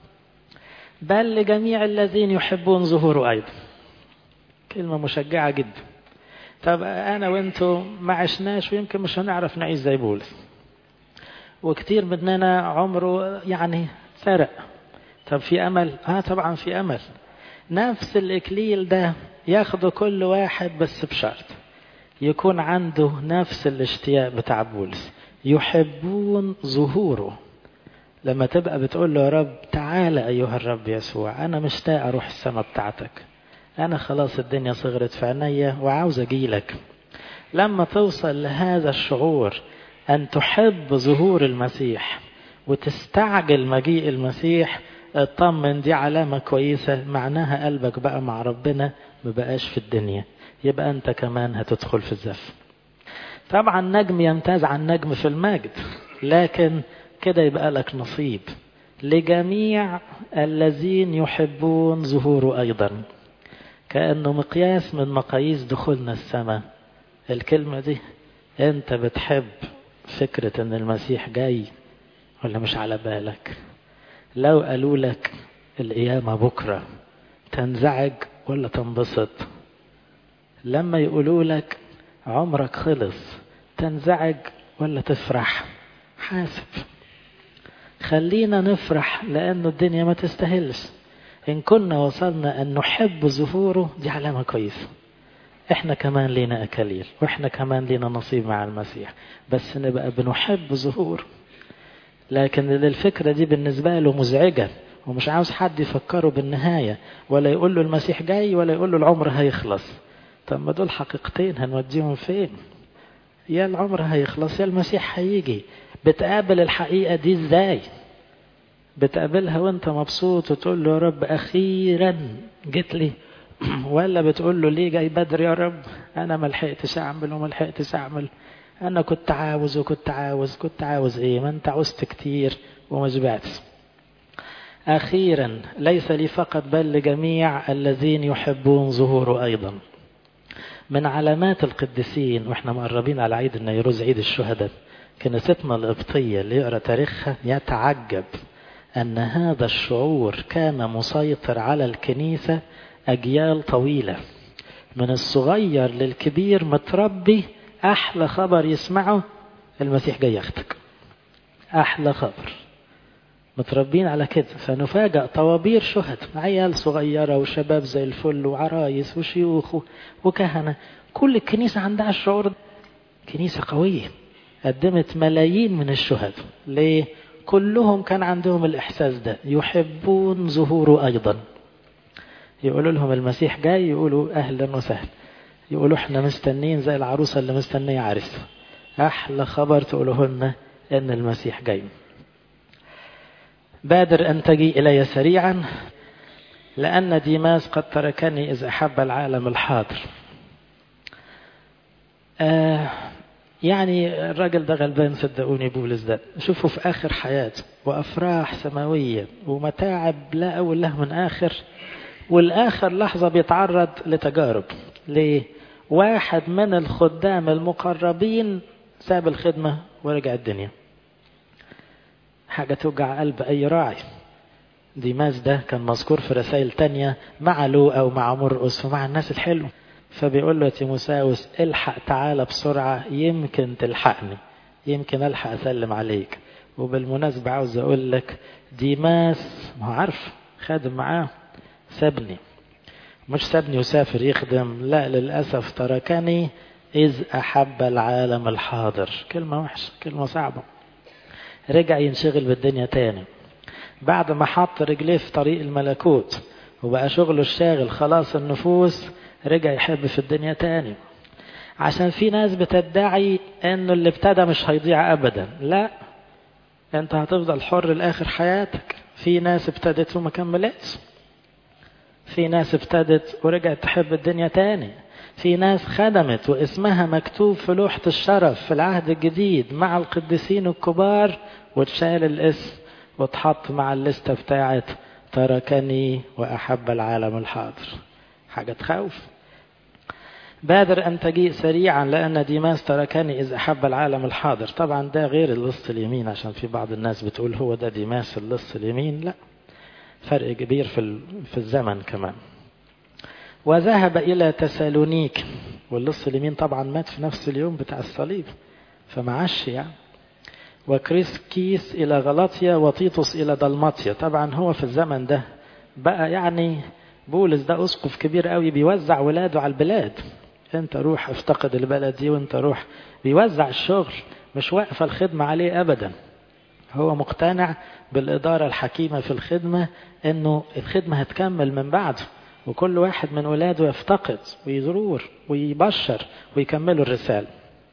بل لجميع الذين يحبون ظهوره ايضا. كلمة مشجعة جدا. طب انا وانتو ما عشناش، ويمكن مش هنعرف نعيش زي بولس، وكتير مننا عمره يعني سرق. طب في امل؟ طبعا في امل. نفس الإكليل ده ياخده كل واحد، بس بشرط يكون عنده نفس الاشتياق بتاع بولس، يحبون ظهوره. لما تبقى بتقول له يا رب تعالى أيها الرب يسوع، أنا مشتاق أروح السماء بتاعتك، أنا خلاص الدنيا صغرت في عينيا وعاوز أجيلك. لما توصل لهذا الشعور أن تحب ظهور المسيح وتستعجل مجيء المسيح، اطمن، دي علامة كويسة، معناها قلبك بقى مع ربنا، مبقاش في الدنيا، يبقى أنت كمان هتدخل في الزف. طبعا نجم يمتاز عن نجم في المجد، لكن كده يبقى لك نصيب لجميع الذين يحبون ظهوره أيضا، كأنه مقياس من مقاييس دخولنا السماء. الكلمة دي أنت بتحب فكرة أن المسيح جاي ولا مش على بالك؟ لو قالوا لك القيامة بكرة تنزعج ولا تنبسط؟ لما يقولوا لك عمرك خلص تنزعج ولا تفرح؟ حاسب. خلينا نفرح لأنه الدنيا ما تستاهلش. إن كنا وصلنا أن نحب ظهوره دي علامة كويسة. إحنا كمان لينا أكاليل، وإحنا كمان لينا نصيب مع المسيح، بس نبقى بنحب ظهور. لكن الفكرة دي بالنسبة له مزعجة، ومش عاوز حد يفكره بالنهاية، ولا يقول له المسيح جاي، ولا يقول له العمر هيخلص. طب ما دول حقيقتين هنوديهم فين؟ يا العمر هيخلص يا المسيح هيجي. بتقابل الحقيقة دي ازاي؟ بتقابلها وانت مبسوط وتقول له يا رب أخيرا جيت لي، ولا بتقول له ليه جاي بدري يا رب؟ أنا ملحقتش أعمل وملحقتش أعمل، أنا كنت عاوز كنت عاوز إيه؟ ما أنت عوزت كتير وما شبعتش. أخيرا ليس لي فقط بل لجميع الذين يحبون ظهوره أيضا. من علامات القديسين، وإحنا مقربين على عيد النيروز، عيد الشهداء، كنيستنا القبطية اللي يقرأ تاريخها يتعجب أن هذا الشعور كان مسيطر على الكنيسة أجيال طويلة، من الصغير للكبير متربي. أحلى خبر يسمعه المسيح جاي ياخدك، أحلى خبر، متربين على كده. فنفاجأ طوابير شهد، عيال صغيرة وشباب زي الفل وعرايس وشيوخ وكهنة، كل الكنيسة عندها الشعور ده. كنيسة قوية قدمت ملايين من الشهد. ليه؟ كلهم كان عندهم الإحساس ده، يحبون ظهوره أيضا. يقولوا لهم المسيح جاي، يقولوا أهلا وسهلا، يقولوا احنا مستنين زي العروسة اللي مستنية عريسها. أحلى خبر تقوله لنا إن المسيح جاي. بادر أن تجي إلي سريعا، لأن ديماس قد تركني إذ أحب العالم الحاضر. يعني الراجل ده غلبان صدقوني، بولس ده شوفوا في آخر حياته وأفراح سماوية ومتاعب لا أول له من آخر، والآخر لحظة بيتعرض لتجارب. ليه؟ واحد من الخدام المقربين ساب الخدمة ورجع الدنيا. حاجة توجع قلب أي راعي. ديماس ده كان مذكور في رسائل تانية مع لوقا ومع مرقس ومع الناس الحلوة. فبيقول له يا تيموساوس الحق تعالى بسرعة، يمكن تلحقني، يمكن ألحق أسلم عليك. وبالمناسبة عاوز أقول لك ديماس ما عارف خادم معاه سابني، مش سابني وسافر يخدم، لا للأسف تركني إذ أحب العالم الحاضر. كلمة وحشة، كلمة صعبة. رجع ينشغل بالدنيا تاني بعد ما حط رجليه في طريق الملكوت وبقى شغله الشاغل خلاص النفوس، رجع يحب في الدنيا تاني. عشان في ناس بتدعي انه اللي ابتدى مش هيضيع ابدا. لا، انت هتفضل حر لاخر حياتك. في ناس ابتدت وما كملتش، في ناس ابتدت ورجعت تحب الدنيا تاني، في ناس خدمت واسمها مكتوب في لوحة الشرف في العهد الجديد مع القديسين الكبار، وتشال الاسم وتحط مع الليستة بتاعت تركني وأحب العالم الحاضر. حاجة تخوف. بادر أن تجيء سريعا لأن ديماس تركني إذ أحب العالم الحاضر. طبعا ده غير اللص اليمين، عشان في بعض الناس بتقول هو ده ديماس اللص اليمين. لا، فرق كبير في الزمن كمان. وذهب إلى تسالونيك، واللص اليمين طبعا مات في نفس اليوم بتاع الصليب فمعش يعني. وكريسكيس إلى غلاطيا وتيتوس إلى دلماطيا. طبعا هو في الزمن ده بقى يعني بولس ده أسقف كبير قوي بيوزع ولاده على البلاد. انت روح افتقد البلد دي وانت روح، بيوزع الشغل، مش واقفة الخدمة عليه أبدا. هو مقتنع بالإدارة الحكيمة في الخدمة، انه الخدمة هتكمل من بعده، وكل واحد من ولاده يفتقد ويزور ويبشر ويكملوا الرسالة.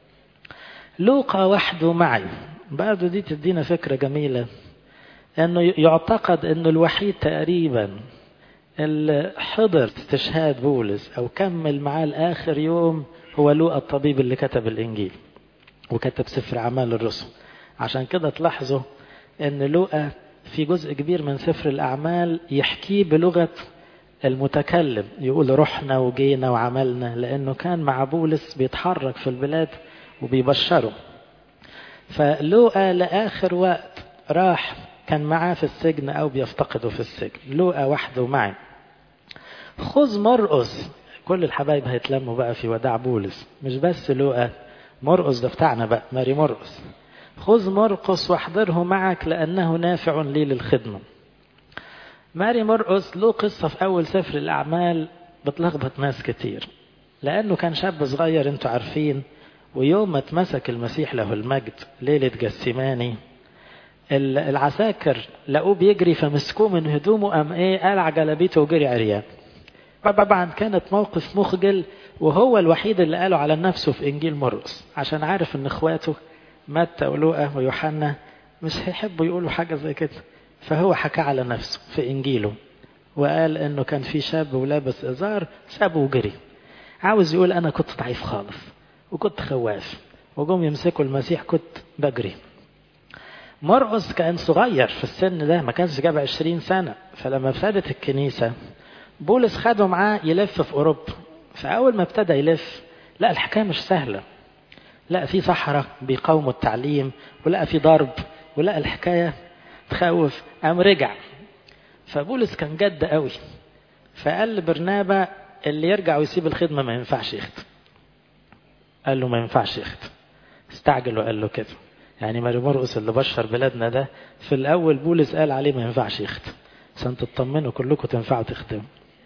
لوقا وحده معي. برضو دي تدينا فكرة جميلة، انه يعتقد انه الوحيد تقريبا اللي حضر استشهاد بولس او كمل معاه لاخر يوم هو لوقا الطبيب اللي كتب الانجيل وكتب سفر اعمال الرسل. عشان كده تلاحظوا ان لوقا في جزء كبير من سفر الاعمال يحكيه بلغة المتكلم، يقول رحنا وجينا وعملنا، لانه كان مع بولس بيتحرك في البلاد وبيبشره. فلوقا لآخر وقت راح كان معاه في السجن أو بيفتقده في السجن. لوقا وحده معي. خذ مرقس. كل الحبايب هيتلموا بقى في وداع بولس، مش بس لوقا، مرقس ده بتاعنا بقى، ماري مرقس. خذ مرقس واحضره معك لأنه نافع لي للخدمة. ماري مرقس له قصة في أول سفر الأعمال بتلخبط ناس كتير، لأنه كان شاب صغير انتوا عارفين، ويوم ما اتمسك المسيح له المجد ليلة جسيماني العساكر لقوه بيجري فمسكوه من هدومه، قام قلع جلابيته وجري عريان. طبعا كانت موقف مخجل، وهو الوحيد اللي قاله على نفسه في انجيل مرقس، عشان عارف ان اخواته متى ولوقا ويوحنا مش هيحبوا يقولوا حاجة زي كده، فهو حكى على نفسه في انجيله وقال انه كان في شاب ولابس ازار سابه وجري. عاوز يقول انا كنت ضعيف خالص وكنت خواف، وجم يمسكوا المسيح كنت بجري. مرقس كان صغير في السن ده، ما كانش جاب 20 سنة. فلما ابتدت الكنيسة بولس خده معاه يلف في أوروبا. فأول ما ابتدى يلف لا الحكاية مش سهلة، لا في صحراء بيقاوموا التعليم، ولا في ضرب، ولا الحكاية تخوف. قام رجع. فبولس كان جد قوي، فقال لبرنابا اللي يرجع ويسيب الخدمة ما ينفعش يخدم. قال له ما ينفعش يخدم، استعجل وقال له كده. يعني ماري مرقس اللي بشر بلادنا ده في الأول بولس قال عليه ما ينفعش يخدم، عشان تطمنوا كلكم تنفعوا تخدموا.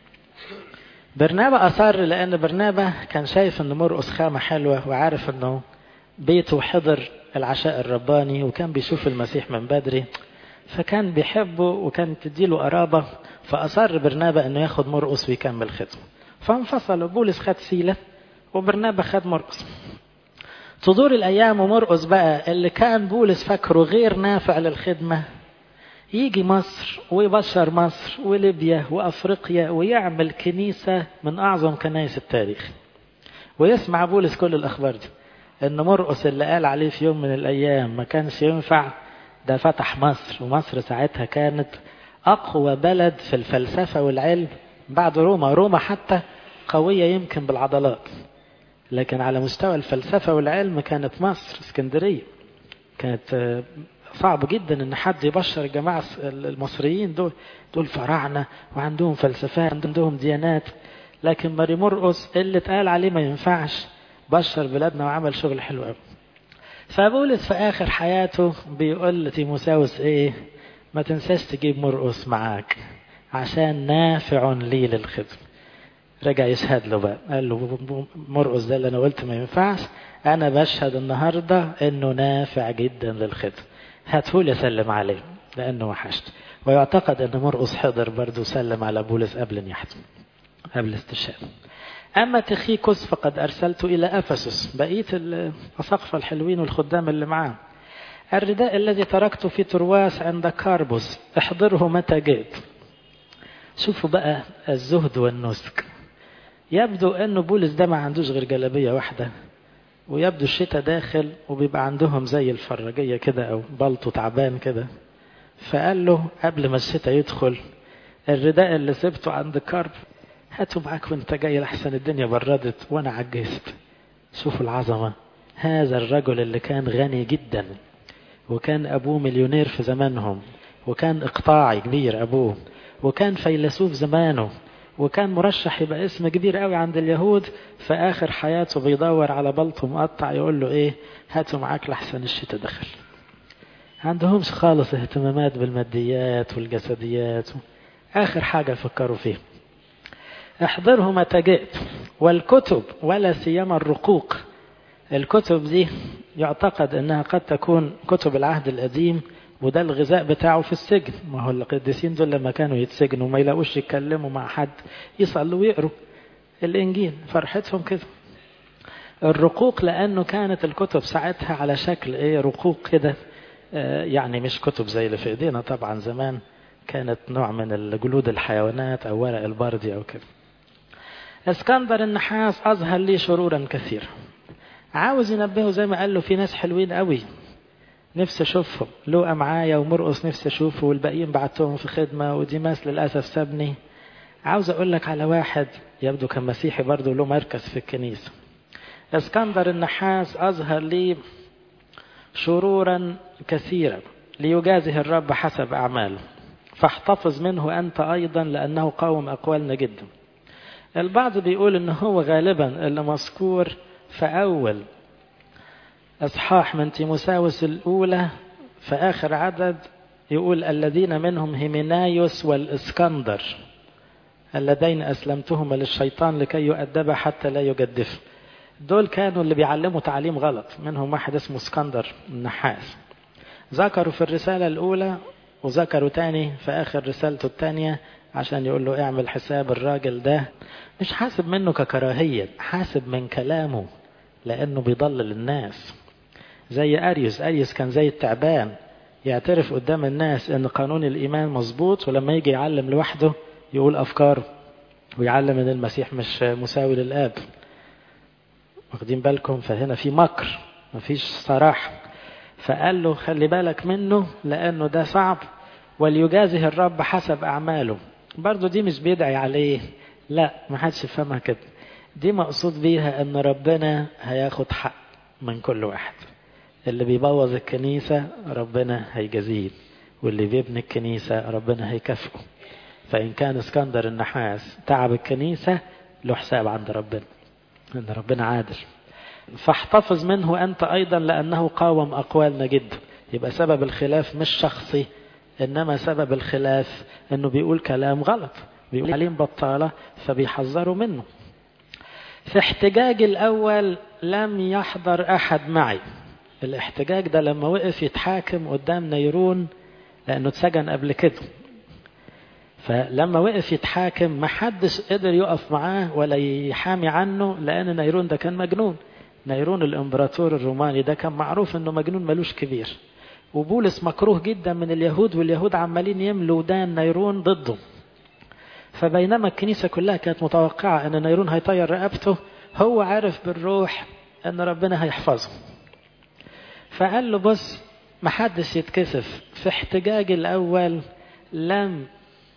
برنابا أصر، لأن برنابا كان شايف أن مرقس خامة حلوة، وعارف أنه بيته حضر العشاء الرباني وكان بيشوف المسيح من بدري، فكان بيحبه وكان تديله قرابة. فأصر برنابا أنه ياخد مرقس ويكمل خدمه. فانفصلوا، بولس خد سيلة وبرنابا خد مرقس. تدور الأيام ومرقس بقى اللي كان بولس فاكره غير نافع للخدمة يجي مصر ويبشر مصر وليبيا وأفريقيا ويعمل كنيسة من أعظم كنائس التاريخ. ويسمع بولس كل الأخبار دي، إن مرقس اللي قال عليه في يوم من الأيام ما كانش ينفع ده فتح مصر. ومصر ساعتها كانت أقوى بلد في الفلسفة والعلم بعد روما. روما حتى قوية يمكن بالعضلات، لكن على مستوى الفلسفة والعلم كانت مصر اسكندرية كانت صعب جدا ان حد يبشر الجماعة المصريين دول فراعنة وعندهم فلسفات عندهم ديانات. لكن ماري مرقس اللي اتقال عليه ما ينفعش بشر بلادنا وعمل شغل حلو قوي. فبولس في آخر حياته بيقول لتيموساوس ايه؟ ما تنساش تجيب مرقس معاك عشان نافع لي للخدمة. رجع يشهد له بقى، قال له مرقس ده اللي انا قلت ما ينفعش، انا بشهد النهاردة انه نافع جدا للخدمة، هاتهولي اسلم عليه لانه وحشت. ويعتقد ان مرقس حضر برضه سلم على بولس قبل ان يحتم، قبل استشهاد. أما تخيكوس فقد أرسلت إلى أفسس، بقية الأساقفة الحلوين والخدام اللي معاه. الرداء الذي تركته في ترواس عند كاربوس احضره متى جئت. شوفوا بقى الزهد والنسك. يبدو أنه بولس ده ما عندوش غير جلابية واحدة، ويبدو الشتاء داخل وبيبقى عندهم زي الفرجية كده أو بلطو تعبان كده. فقال له قبل ما الشتاء يدخل الرداء اللي سبته عند كارب هاتوا معاك وانت جاي لحسن الدنيا بردت وانا عجزت. شوفوا العظمة. هذا الرجل اللي كان غني جدا وكان ابوه مليونير في زمانهم، وكان اقطاعي كبير ابوه، وكان فيلسوف زمانه، وكان مرشح يبقى اسم كبير قوي عند اليهود. في اخر حياته بيدور على بلطو مقطع يقول له ايه؟ هاتوا معاك لحسن الشتاء دخل. عندهمش خالص اهتمامات بالماديات والجسديات، اخر حاجة فكروا فيه. احضره متى جئت. والكتب ولا سيما الرقوق، الكتب دي يعتقد انها قد تكون كتب العهد القديم، وده الغذاء بتاعه في السجن. ما هو القديسين دول لما كانوا يتسجنوا ما يلاقوش يتكلموا مع حد، يصلوا ويقروا الانجيل، فرحتهم كده. الرقوق لانه كانت الكتب ساعتها على شكل ايه؟ رقوق كده، يعني مش كتب زي اللي في ايدينا طبعا، زمان كانت نوع من الجلود الحيوانات او ورق البردي او كده. اسكندر النحاس أظهر لي شرورا كثيرا. عاوز ينبهه زي ما قال له في ناس حلوين قوي نفسي أشوفهم، لوقا معايا ومرقس نفسي أشوفه، والباقيين بعتهم في خدمة، وديماس للأسف سابني. عاوز أقول لك على واحد يبدو كان مسيحي برضه له مركز في الكنيسة. اسكندر النحاس أظهر لي شرورا كثيرا ليجازه الرب حسب أعماله، فاحتفظ منه أنت أيضا لأنه قاوم أقوالنا جدا. البعض بيقول ان هو غالبا اللي مذكور في اول اصحاح من تيموساوس الاولى في اخر عدد، يقول الذين منهم هيمنايوس والاسكندر اللذين اسلمتهما للشيطان لكي يؤدبا حتى لا يجدف. دول كانوا اللي بيعلموا تعليم غلط، منهم واحد اسمه اسكندر النحاس. ذكروا في الرسالة الاولى وذكروا تاني في اخر رسالته التانية عشان يقول له اعمل حساب الراجل ده، مش حاسب منه ككراهية، حاسب من كلامه لأنه بيضلل الناس. زي أريوس كان زي التعبان، يعترف قدام الناس أن قانون الإيمان مظبوط، ولما يجي يعلم لوحده يقول أفكاره ويعلم أن المسيح مش مساوي للآب. واخدين بالكم؟ فهنا في مكر، مفيش صراحة. فقال له خلي بالك منه لأنه ده صعب، وليجازه الرب حسب أعماله. برضو دي مش بيدعي عليه، لا، ما حدش يفهمها كده. دي مقصود بيها ان ربنا هياخد حق من كل واحد. اللي بيبوظ الكنيسة ربنا هيجازيه، واللي بيبني الكنيسة ربنا هيكافئه. فإن كان اسكندر النحاس تعب الكنيسة له حساب عند ربنا، ان ربنا عادل. فاحتفظ منه أنت أيضا لأنه قاوم أقوالنا جدا. يبقى سبب الخلاف مش شخصي، إنما سبب الخلاف أنه بيقول كلام غلط، بيقول عليهم بطالة، فبيحذروا منه. في احتجاج الأول لم يحضر أحد معي. الاحتجاج ده لما وقف يتحاكم قدام نيرون لأنه اتسجن قبل كده، فلما وقف يتحاكم ما حدش قدر يقف معاه ولا يحامي عنه، لأن نيرون ده كان مجنون. نيرون الإمبراطور الروماني ده كان معروف أنه مجنون ملوش كبير، وبولس مكروه جدا من اليهود، واليهود عمالين يملوا ودان نيرون ضده. فبينما الكنيسة كلها كانت متوقعة أن نيرون هيطير رقبته، هو عارف بالروح أن ربنا هيحفظه. فقال له بص، محدش يتكسف. في احتجاج الأول لم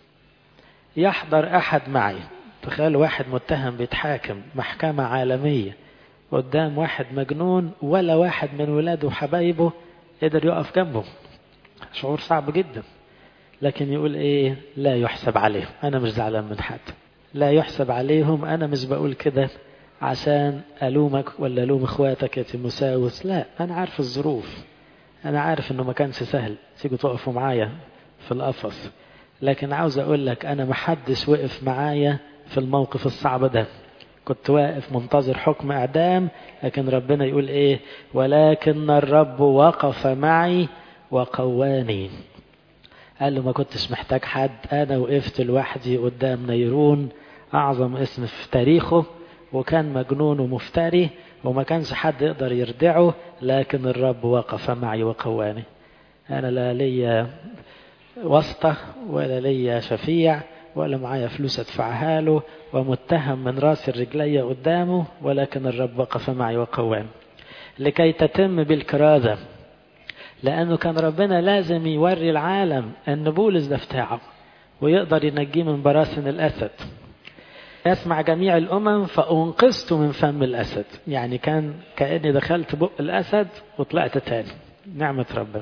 يحضر أحد معي. تخيل واحد متهم بيتحاكم محكمة عالمية قدام واحد مجنون، ولا واحد من ولاده وحبايبه قدر يقف جنبه. شعور صعب جدا. لكن يقول ايه؟ لا يحسب عليهم. انا مش زعلان من حد، لا يحسب عليهم. انا مش بقول كده عشان الومك ولا الوم اخواتك يا تيموساوس، لا، انا عارف الظروف، انا عارف انه ما كانش سهل تيجوا تقفوا معايا في القفص، لكن عاوز اقول لك انا محدش وقف معايا في الموقف الصعب ده. كنت واقف منتظر حكم اعدام، لكن ربنا يقول ايه؟ ولكن الرب وقف معي وقواني. قال له ما كنتش محتاج حد، انا وقفت لوحدي قدام نيرون اعظم اسم في تاريخه، وكان مجنون ومفتري وما كانش حد يقدر يردعه، لكن الرب وقف معي وقواني. انا لا ليا واسطة ولا ليا شفيع ولا معايا فلوس ادفعها له ومتهم من راس الرجلية قدامه، ولكن الرب وقف معي وقواني لكي تتم بالكرازة. لأنه كان ربنا لازم يوري العالم أن بولس ده بتاعه ويقدر ينجيه من براسن الأسد. يسمع جميع الأمم فأنقذت من فم الأسد، يعني كأني دخلت بق الأسد وطلعت تاني. نعمة ربنا.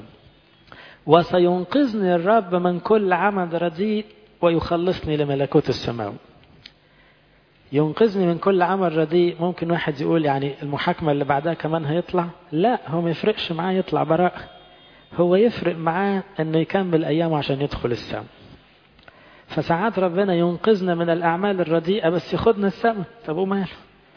وسينقذني الرب من كل عمل رديء ويخلصني لملكوت السماوي. ينقذني من كل عمل رديء. ممكن واحد يقول يعني المحاكمة اللي بعدها كمان هيطلع، لا، هو ما يفرقش معاه يطلع براءة، هو يفرق معاه انه يكمل ايامه عشان يدخل السماء. فساعات ربنا ينقذنا من الاعمال الرديئة بس ياخدنا السماء، طب وماله؟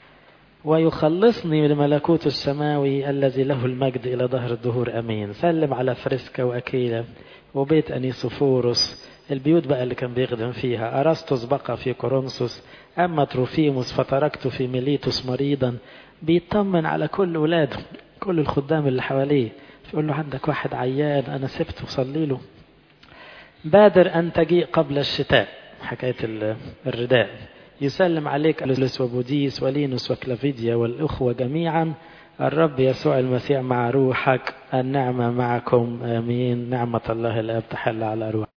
ويخلصني لملكوت السماوي الذي له المجد الى ظهر الدهور امين. سلم على فريسكا واكيلا وبيت انيسوفوروس، البيوت بقى اللي كان بيخدم فيها. ارسطس بقى في كورنثوس، اما تروفيموس فتركت في ميليتوس مريضا. بيطمن على كل اولاده، كل الخدام اللي حواليه، يقول له عندك واحد عيان انا سبته صلي له. بادر ان تجيء قبل الشتاء، حكاية الرداء. يسلم عليك ألوس وبوديس ولينوس وكلافيديا والأخوة جميعا. الرب يسوع المسيح مع روحك، النعمة معكم آمين. نعمة الله الآب تحل على روحك.